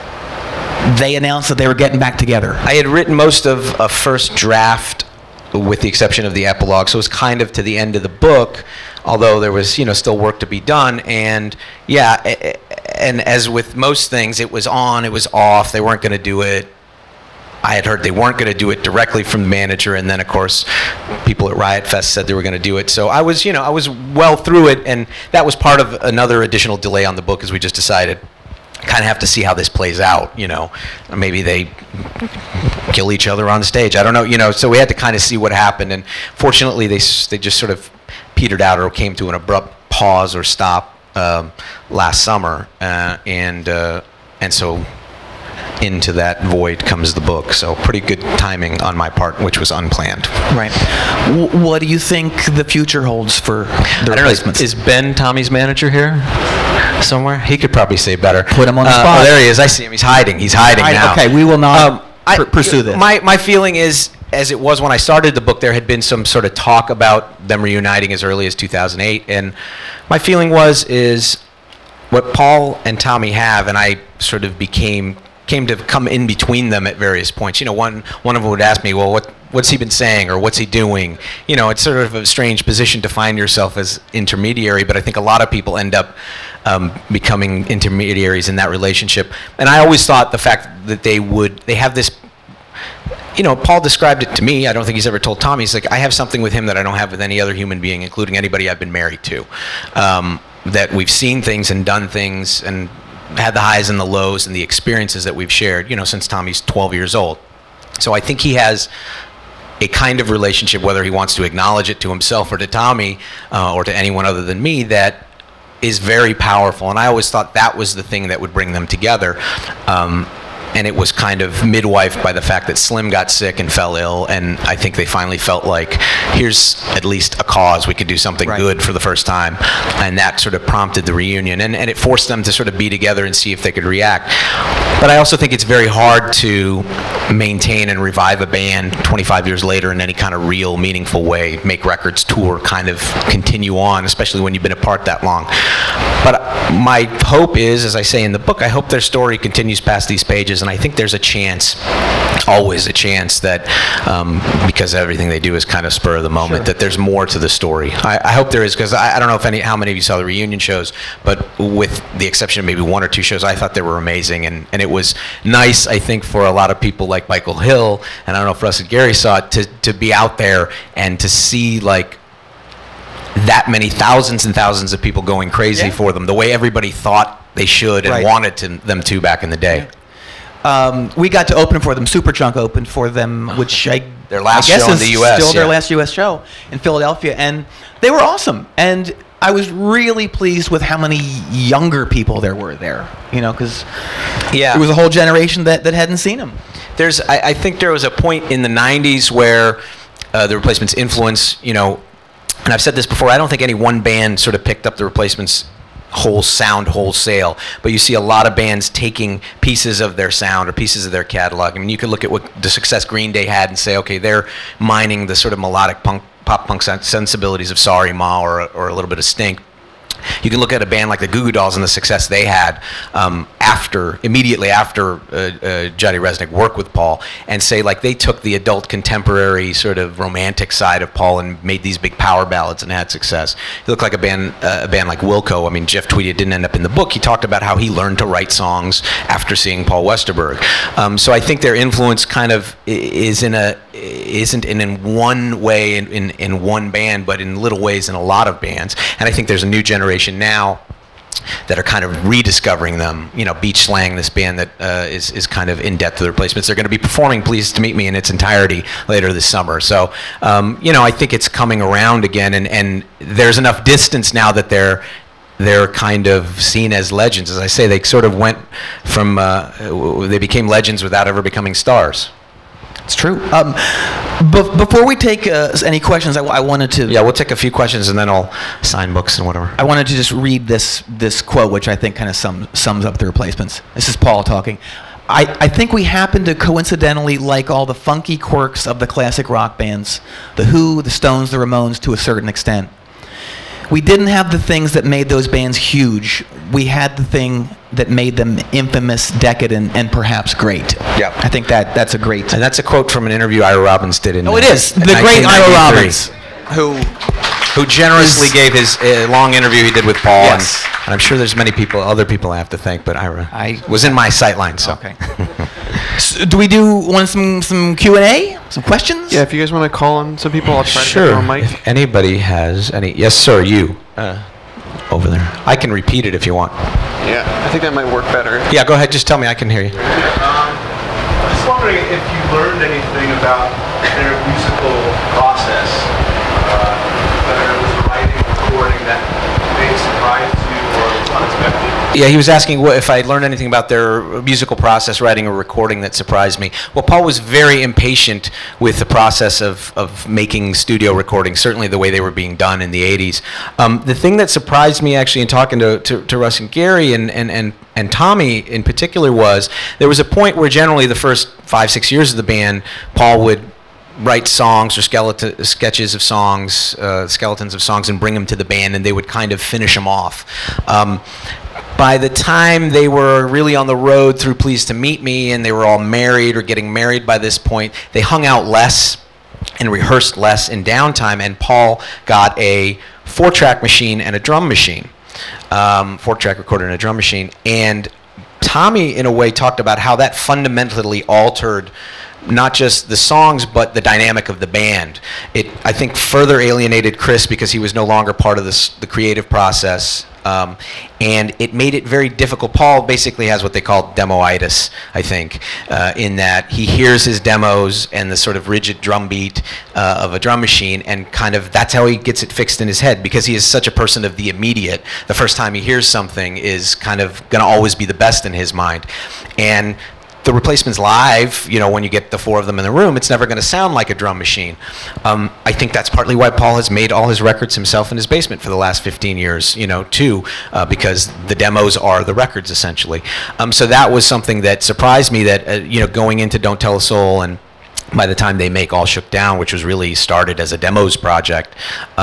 they announced that they were getting back together? I had written most of a first draft, with the exception of the epilogue, so it was kind of to the end of the book, although there was, you know, still work to be done. And yeah, and as with most things, it was on, it was off, they weren't going to do it. I had heard they weren't going to do it directly from the manager, and then of course people at Riot Fest said they were going to do it. So I was, you know, I was well through it, and that was part of another additional delay on the book, as we just decided kind of have to see how this plays out, you know. Maybe they kill each other on stage. I don't know, you know. So we had to kind of see what happened, and fortunately, they just sort of petered out or came to an abrupt pause or stop last summer, and so into that void comes the book. So pretty good timing on my part, which was unplanned. Right. What do you think the future holds for the replacements? Is Ben Tommy's manager here somewhere? He could probably say better. Put him on the spot. Oh, there he is. I see him. He's hiding. He's hiding now. Okay, we will not pursue this. My feeling is, as it was when I started the book, there had been some sort of talk about them reuniting as early as 2008, and my feeling is what Paul and Tommy have, and I sort of came to come in between them at various points. You know, one of them would ask me, well, what's he been saying, or what's he doing? You know, it's sort of a strange position to find yourself as intermediary, but I think a lot of people end up becoming intermediaries in that relationship. And I always thought the fact that they have this, you know, Paul described it to me. I don't think he's ever told Tommy. He's like, I have something with him that I don't have with any other human being, including anybody I've been married to. That we've seen things and done things and had the highs and the lows and the experiences that we've shared, you know, since Tommy's 12 years old. So I think he has a kind of relationship, whether he wants to acknowledge it to himself or to Tommy or to anyone other than me, that is very powerful. And I always thought that was the thing that would bring them together. And it was kind of midwifed by the fact that Slim got sick and fell ill, and I think they finally felt like, here's at least a cause, we could do something good for the first time, and that sort of prompted the reunion, and it forced them to sort of be together and see if they could react. But I also think it's very hard to maintain and revive a band 25 years later in any kind of real, meaningful way, make records, tour, kind of continue on, especially when you've been apart that long. But my hope is, as I say in the book, I hope their story continues past these pages, and I think there's a chance, always a chance, that because everything they do is kind of spur of the moment, that there's more to the story. I hope there is, because I don't know how many of you saw the reunion shows, but with the exception of maybe one or two shows, I thought they were amazing, and it was nice, I think, for a lot of people like Michael Hill, and I don't know if Russ and Gary saw it, to be out there and to see, like, that many thousands and thousands of people going crazy for them, the way everybody thought they should and wanted them to back in the day. We got to open for them. Superchunk opened for them, which their last I guess show in is the U.S. still their last U.S. show in Philadelphia, and they were awesome. And I was really pleased with how many younger people there were there. You know, because it was a whole generation that hadn't seen them. I think there was a point in the '90s where the Replacements' influence, you know, and I've said this before, I don't think any one band sort of picked up the Replacements' whole sound wholesale, but you see a lot of bands taking pieces of their sound or pieces of their catalog. I mean, you could look at what the success Green Day had and say, okay, they're mining the sort of melodic pop punk sensibilities of Sorry Ma or a little bit of Stink. You can look at a band like the Goo Goo Dolls and the success they had immediately after Johnny Resnick worked with Paul, and say, like, they took the adult contemporary sort of romantic side of Paul and made these big power ballads and had success. You look like a band like Wilco. I mean, Jeff Tweedy, it didn't end up in the book. He talked about how he learned to write songs after seeing Paul Westerberg. So I think their influence kind of isn't in one way in one band, but in little ways in a lot of bands. And I think there's a new generation now that are kind of rediscovering them. You know, Beach Slang, this band that is kind of in debt to the Replacements. They're going to be performing Pleased to Meet Me in its entirety later this summer. So, you know, I think it's coming around again, and there's enough distance now that they're kind of seen as legends. As I say, they sort of went from, they became legends without ever becoming stars. It's true. Before we take any questions, I wanted to... Yeah, we'll take a few questions and then I'll sign books and whatever. I wanted to just read this quote, which I think kind of sums up the Replacements. This is Paul talking. I think we happen to coincidentally like all the funky quirks of the classic rock bands, the Who, the Stones, the Ramones, to a certain extent. We didn't have the things that made those bands huge. We had the thing that made them infamous, decadent, and perhaps great. Yeah, I think that's a great... And that's a quote from an interview Ira Robbins did in... Oh, it is. The great Ira Robbins. Who generously gave his long interview he did with Paul. Yes. And I'm sure there's many other people I have to thank, but Ira was in my sightline, so... Okay. So do we want some Q&A? Some questions? Yeah, if you guys want to call on some people, I'll try to get on mic. If anybody has any... Yes, sir, you. over there. I can repeat it if you want. Yeah, I think that might work better. Yeah, go ahead. Just tell me. I can hear you. I'm just wondering if you learned anything about their musical process, whether it was writing, recording that may surprise you or was unexpected. Yeah, he was asking if I learned anything about their musical process, writing or recording, that surprised me. Well, Paul was very impatient with the process of making studio recordings, certainly the way they were being done in the 80s. The thing that surprised me, actually, in talking to Russ and Gary and Tommy in particular, was there was a point where generally the first 5-6 years of the band, Paul would write songs or sketches of songs, skeletons of songs, and bring them to the band, and they would kind of finish them off. By the time they were really on the road through Pleased to Meet Me, and they were all married or getting married by this point, they hung out less and rehearsed less in downtime, and Paul got a 4-track machine and a drum machine. 4-track recorder and a drum machine. And Tommy, in a way, talked about how that fundamentally altered not just the songs, but the dynamic of the band. It, I think, further alienated Chris because he was no longer part of the creative process. And it made it very difficult. Paul basically has what they call demoitis, I think, in that he hears his demos and the sort of rigid drum beat of a drum machine, and kind of that's how he gets it fixed in his head, because he is such a person of the immediate. The first time he hears something is kind of going to always be the best in his mind. And the Replacements live, you know, when you get the 4 of them in the room, it's never going to sound like a drum machine. I think that's partly why Paul has made all his records himself in his basement for the last 15 years, you know, too, because the demos are the records, essentially. So that was something that surprised me, that, you know, going into Don't Tell a Soul, and by the time they make All Shook Down, which was really started as a demos project,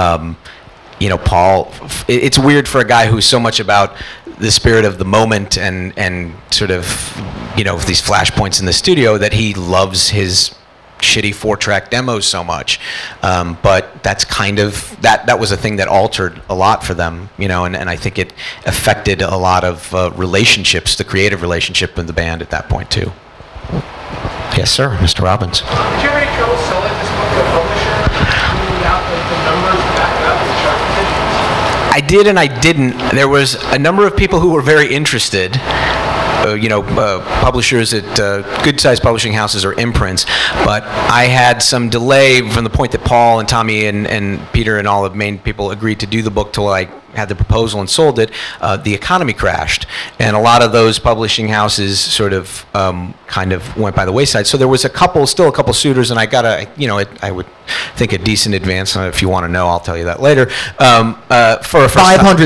you know, Paul, it's weird for a guy who's so much about the spirit of the moment and sort of, you know, these flashpoints in the studio, that he loves his shitty 4-track demos so much. But that's kind of, that was a thing that altered a lot for them, you know, and I think it affected a lot of relationships, the creative relationship with the band at that point too. Yes, sir, Mr. Robbins. Did you have any trouble selling this book to a publisher? Moving out the numbers back up and sharpening it? I did and I didn't. There was a number of people who were very interested. You know, publishers at good-sized publishing houses or imprints, but I had some delay from the point that Paul and Tommy and Peter and all the main people agreed to do the book till I had the proposal and sold it. The economy crashed, and a lot of those publishing houses sort of kind of went by the wayside. So there was still a couple suitors, and I got I would think a decent advance. If you want to know, I'll tell you that later. For a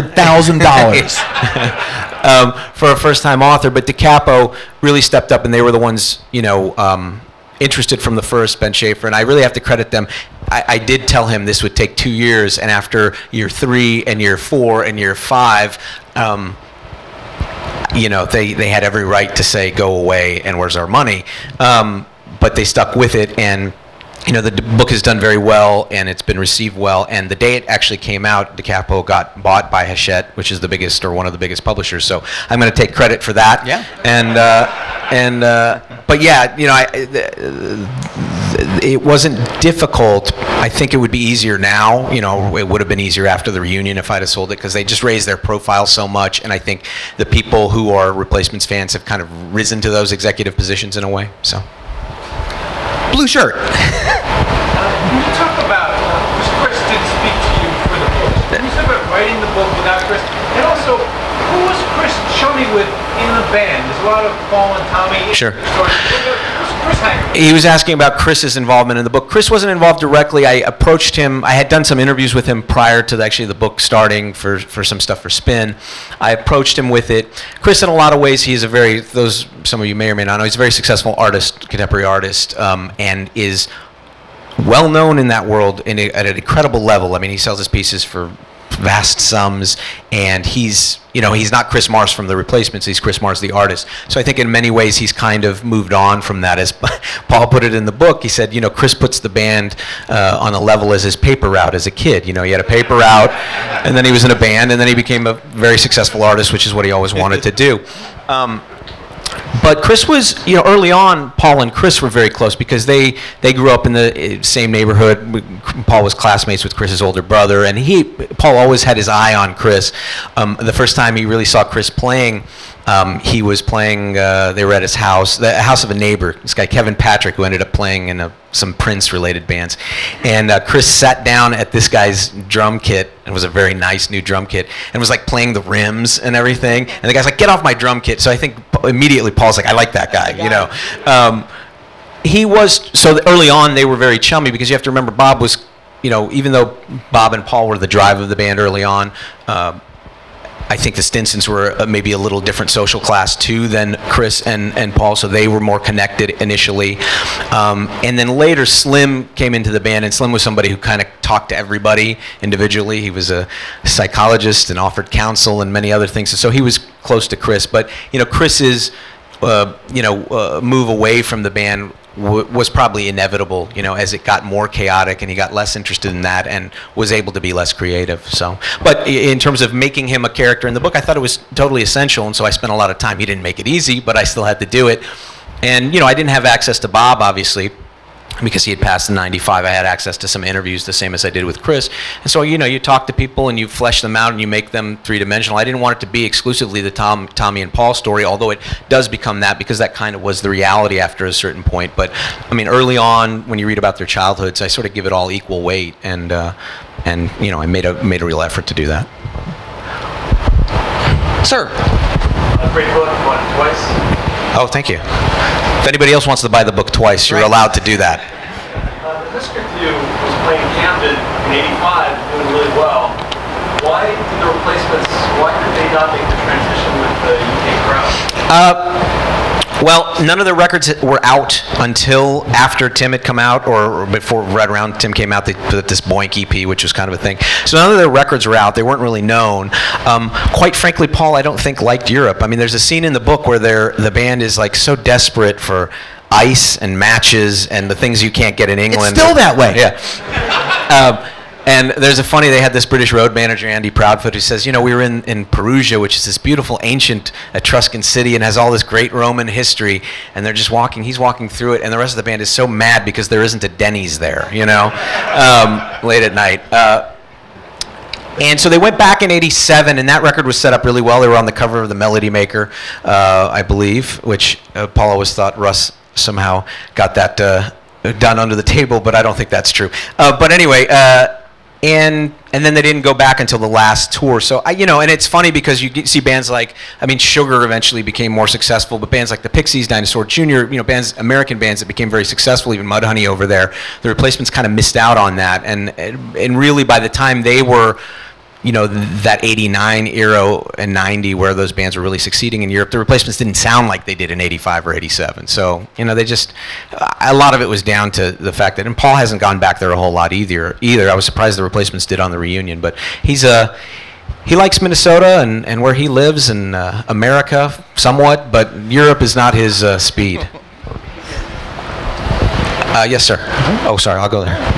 $500,000. For a first-time author, but DiCapo really stepped up, and they were the ones, you know, interested from the first, Ben Schaefer, and I really have to credit them. I did tell him this would take 2 years, and after year 3 and year 4 and year 5, you know, they had every right to say, go away, and where's our money? But they stuck with it, and you know, the book has done very well, and it's been received well. And the day it actually came out, DiCapo got bought by Hachette, which is the biggest, or one of the biggest publishers. So I'm going to take credit for that. Yeah. But yeah, you know, it wasn't difficult. I think it would be easier now. You know, it would have been easier after the reunion if I'd have sold it, because they just raised their profile so much. And I think the people who are Replacements fans have kind of risen to those executive positions in a way. So. Blue shirt. Can you talk about, because Chris did speak to you for the book, can you talk about writing the book without Chris? And also, who was Chris chummy with in the band? There's a lot of Paul and Tommy. Sure. Who's Chris hanging with? He was asking about Chris's involvement in the book. Chris wasn't involved directly. I approached him. I had done some interviews with him prior to actually the book starting for some stuff for Spin. I approached him with it. Chris, in a lot of ways, he's some of you may or may not know, he's a very successful artist, contemporary artist, and is well known in that world at an incredible level. I mean, he sells his pieces for vast sums, and he's not Chris Mars from the Replacements, he's Chris Mars the artist. So I think in many ways he's kind of moved on from that. As Paul put it in the book, he said, you know, Chris puts the band on a level as his paper route as a kid. You know, he had a paper route, and then he was in a band, and then he became a very successful artist, which is what he always wanted to do. But Chris was, early on, Paul and Chris were very close because they grew up in the same neighborhood. Paul was classmates with Chris's older brother, and Paul always had his eye on Chris. The first time he really saw Chris playing, he was playing, they were at his house, the house of a neighbor, this guy Kevin Patrick, who ended up playing in some Prince-related bands. And Chris sat down at this guy's drum kit, and it was a very nice new drum kit, and was like playing the rims and everything. And the guy's like, "Get off my drum kit." So I think immediately Paul's like, "I like that guy," He was, so early on they were very chummy because you have to remember Bob was, even though Bob and Paul were the drive of the band early on, I think the Stinsons were maybe a little different social class too than Chris and Paul, so they were more connected initially. And then later Slim came into the band, and Slim was somebody who kind of talked to everybody individually. He was a psychologist and offered counsel and many other things, and so he was close to Chris. But Chris's move away from the band was probably inevitable, as it got more chaotic and he got less interested in that and was able to be less creative. So, but in terms of making him a character in the book, I thought it was totally essential, and so I spent a lot of time. He didn't make it easy, but I still had to do it. And I didn't have access to Bob, obviously, because he had passed in '95. I had access to some interviews, the same as I did with Chris. And so, you talk to people and you flesh them out and you make them three-dimensional. I didn't want it to be exclusively the Tommy and Paul story, although it does become that because that kind of was the reality after a certain point. But, I mean, early on, when you read about their childhoods, I sort of give it all equal weight. And I made a real effort to do that. Sir. A great book, bought it twice. Oh, thank you. If anybody else wants to buy the book twice, you're allowed to do that. The Husker Du was playing Camden in '85, doing really well. Why did the Replacements, why did they not make the transition with the UK crowd? Well, none of the records were out until after Tim had come out, or before, right around Tim came out. They put this Boink EP, which was kind of a thing. So none of the records were out. They weren't really known. Quite frankly, Paul, I don't think liked Europe. I mean, there's a scene in the book where the band is like so desperate for ice and matches and the things you can't get in England. It's still that way. Yeah. And they had this British road manager, Andy Proudfoot, who says, we were in Perugia, which is this beautiful ancient Etruscan city and has all this great Roman history, and they're just he's walking through it, and the rest of the band is so mad because there isn't a Denny's there, late at night. And so they went back in '87, and that record was set up really well. They were on the cover of the Melody Maker, I believe, which Paul always thought Russ somehow got that done under the table, but I don't think that's true. But anyway, and then they didn't go back until the last tour. So and it's funny because you see bands like, Sugar eventually became more successful, but bands like the Pixies, Dinosaur Jr., American bands that became very successful, even Mudhoney over there, the Replacements kind of missed out on that. And really by the time they were, that '89 era and '90 where those bands were really succeeding in Europe, the Replacements didn't sound like they did in '85 or '87. So, they just, a lot of it was down to the fact that, and Paul hasn't gone back there a whole lot either. I was surprised the Replacements did on the reunion, but he likes Minnesota and where he lives and America somewhat, but Europe is not his speed. Yes, sir. Oh, sorry, I'll go there.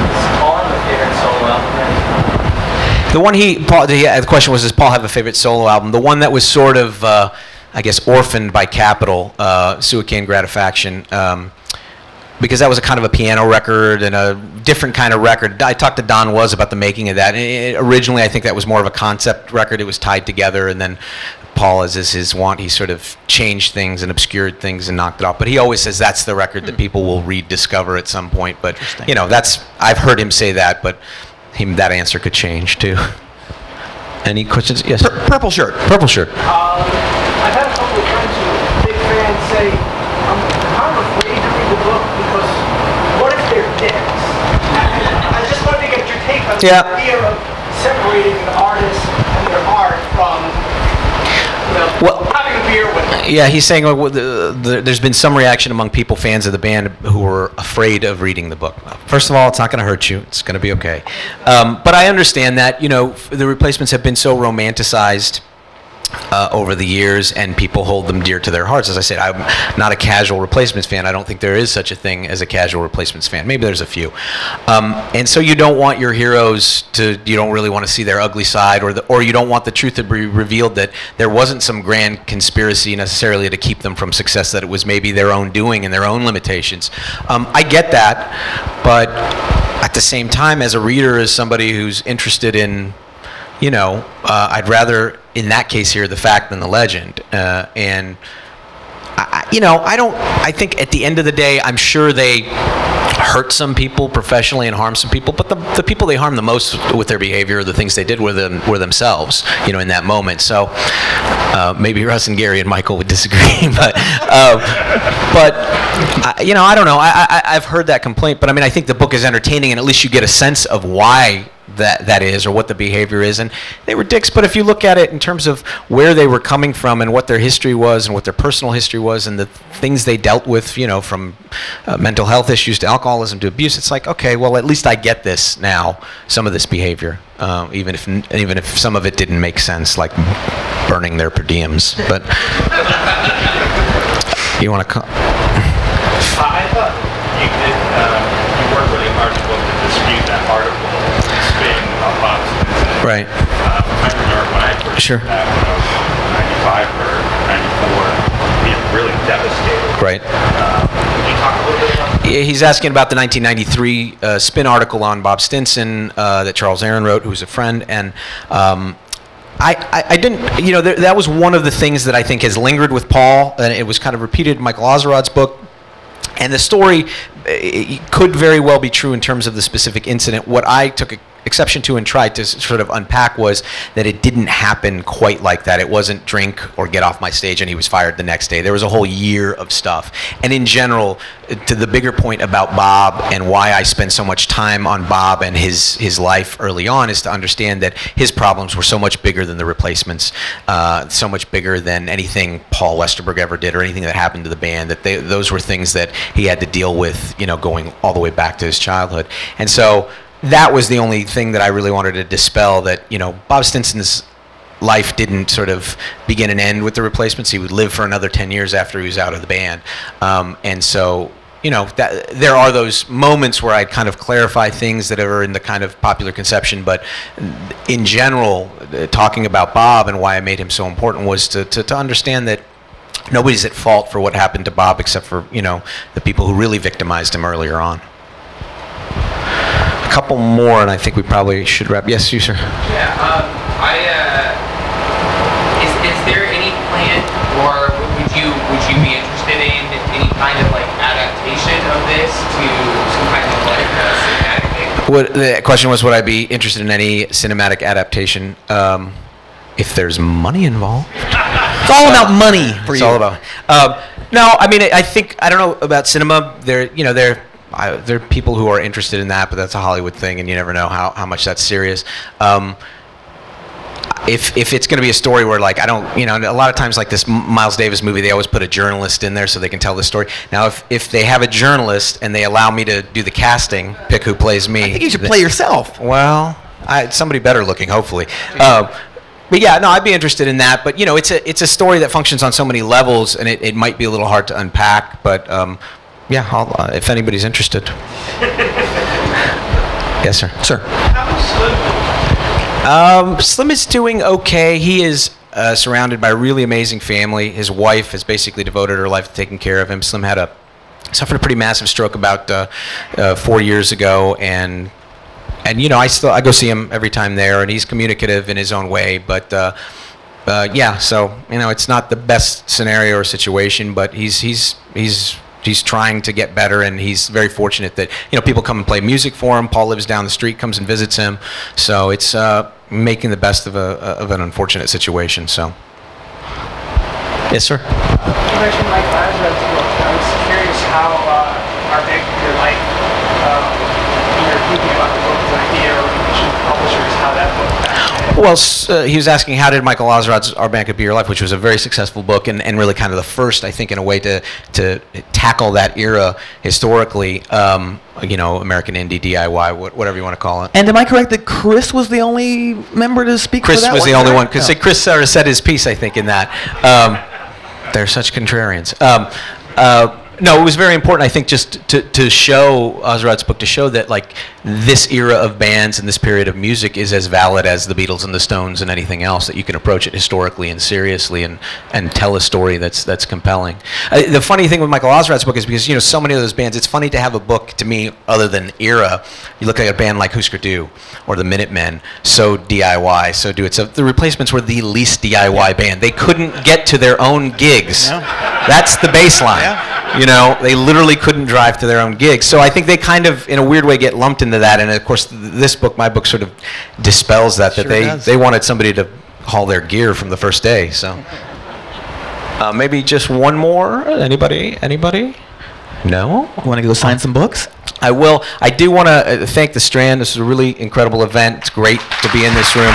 The question was, does Paul have a favorite solo album? The one that was sort of, orphaned by Capitol, Suicaine Gratifaction, because that was a kind of a piano record and a different kind of record. I talked to Don Was about the making of that. Originally, I think that was more of a concept record. It was tied together, and then Paul, as is his wont, he sort of changed things and obscured things and knocked it off. But he always says that's the record that people will rediscover at some point. But, I've heard him say that, but that answer could change too. Any questions? Yes. Purple shirt. Purple shirt. I've had a couple of friends who are big fans say, I'm kind of afraid to read the book because what if they're dicks? I just wanted to get your take on the idea of separating the artist and their art from having a beer with them. Yeah, he's saying there's been some reaction among people, fans of the band, who were afraid of reading the book. First of all, it's not going to hurt you. It's going to be okay. But I understand that, the Replacements have been so romanticized over the years, and people hold them dear to their hearts. As I said, I'm not a casual Replacements fan. I don't think there is such a thing as a casual Replacements fan. Maybe there's a few. And so you don't want your heroes you don't really want to see their ugly side, or you don't want the truth to be revealed that there wasn't some grand conspiracy necessarily to keep them from success, that it was maybe their own doing and their own limitations. I get that, but at the same time, as a reader, as somebody who's interested in, I'd rather, in that case here, the fact than the legend. And, I think at the end of the day, I'm sure they hurt some people professionally and harm some people, but the people they harmed the most with their behavior, the things they did were themselves, in that moment. So maybe Russ and Gary and Michael would disagree, but I don't know. I've heard that complaint, but I mean, I think the book is entertaining, and at least you get a sense of why that is, or what the behavior is. And they were dicks, but if you look at it in terms of where they were coming from and what their history was and what their personal history was and the things they dealt with, from mental health issues to alcoholism to abuse, it's like, okay, well, at least I get this now, some of this behavior, even if some of it didn't make sense, like burning their per diems. But you want to I thought you worked really hard to dispute that article, spin on Bob's incident. Right. I remember when I first Sure. did that, when I was 95 or 94, being really devastated. Right. Can you talk a little bit about that? He's asking about the 1993 spin article on Bob Stinson that Charles Aaron wrote, who's a friend, and I didn't, that was one of the things that I think has lingered with Paul, and it was kind of repeated in Michael Ozerod's book. And the story could very well be true in terms of the specific incident. What I took exception to and tried to sort of unpack was that it didn't happen quite like that. It wasn't drink or get off my stage and he was fired the next day. There was a whole year of stuff. And in general, to the bigger point about Bob and why I spend so much time on Bob and his life early on is to understand that his problems were so much bigger than the Replacements, so much bigger than anything Paul Westerberg ever did or anything that happened to the band, that those were things that he had to deal with, going all the way back to his childhood. And so that was the only thing that I really wanted to dispel, that, Bob Stinson's life didn't sort of begin and end with the Replacements. He would live for another 10 years after he was out of the band. And so, that there are those moments where I'd kind of clarify things that are in the kind of popular conception, but in general, talking about Bob and why I made him so important was to understand that nobody's at fault for what happened to Bob except for, the people who really victimized him earlier on. A couple more, and I think we probably should wrap. Yes, you, sir. Yeah, is there any plan, or would you be interested in any kind of like adaptation of this to some kind of like cinematic thing? The question was, would I be interested in any cinematic adaptation if there's money involved? It's all about money for you. It's all about. No, I mean, I don't know about cinema. There are people who are interested in that, but that's a Hollywood thing, and you never know how much that's serious. If it's going to be a story where, like, I don't, a lot of times, like this Miles Davis movie, they always put a journalist in there so they can tell the story. Now, if they have a journalist and they allow me to do the casting, pick who plays me. I think you should play yourself. Well, somebody better looking, hopefully. But yeah, no, I'd be interested in that. But it's a story that functions on so many levels, and it might be a little hard to unpack. But yeah, I'll, if anybody's interested. Yes, sir. Sir. Slim is doing okay. He is surrounded by a really amazing family. His wife has basically devoted her life to taking care of him. Slim suffered a pretty massive stroke about 4 years ago, and I go see him every time there, and he's communicative in his own way. But yeah, so it's not the best scenario or situation, but he's trying to get better, and he's very fortunate that people come and play music for him. Paul lives down the street, comes and visits him, so it's making the best of an unfortunate situation. So, yes, sir. You mentioned Michael Ozerod's book. I was curious how our big your life, when you're thinking about the book's idea or pitching to publishers, how that book. Well, he was asking how did Michael Ozerod's Our Band Could Be Your Life, which was a very successful book and really kind of the first, I think, in a way to tackle that era historically, you know, American indie, DIY, whatever you want to call it. And am I correct that Chris was the only member to speak Chris for that was one? the only one, because Chris sort of said his piece, I think, in that. They're such contrarians. No, it was very important, I think, just to show Ozerod's book, to show that like this era of bands and this period of music is as valid as the Beatles and the Stones and anything else, that you can approach it historically and seriously and tell a story that's compelling. The funny thing with Michael Ozerod's book is because, you know, so many of those bands, it's funny to have a book, to me, other than era. You look at a band like Husker Du or the Minutemen, so DIY, so do it. So the Replacements were the least DIY band. They couldn't get to their own gigs. That's the baseline. You know, they literally couldn't drive to their own gigs. So I think they kind of, in a weird way, get lumped into that. And of course, this book, my book, sort of dispels that. Sure They wanted somebody to haul their gear from the first day. So maybe just one more. Anybody? No? You want to go sign some books? I will. I do want to thank the Strand. This is a really incredible event. It's great to be in this room.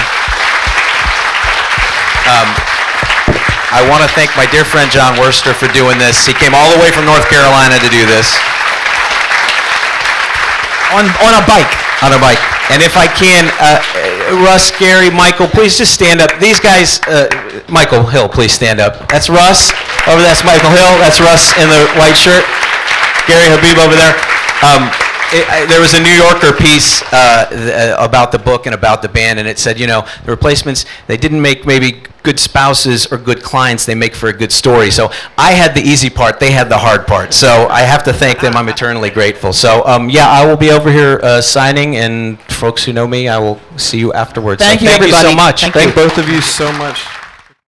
I want to thank my dear friend John Worster for doing this. He came all the way from North Carolina to do this. On a bike. On a bike. And if I can, Russ, Gary, Michael, please just stand up. These guys, Michael Hill, please stand up. That's Russ. Over there, that's Michael Hill. That's Russ in the white shirt. Gary Habib over there. There was a New Yorker piece about the book and about the band, and it said, you know, the Replacements, they didn't make maybe good spouses or good clients, they make for a good story. So I had the easy part, they had the hard part. So I have to thank them, I'm eternally grateful. So yeah, I will be over here signing, and folks who know me, I will see you afterwards. Thank so you, thank everybody. you so much. Thank both of you so much.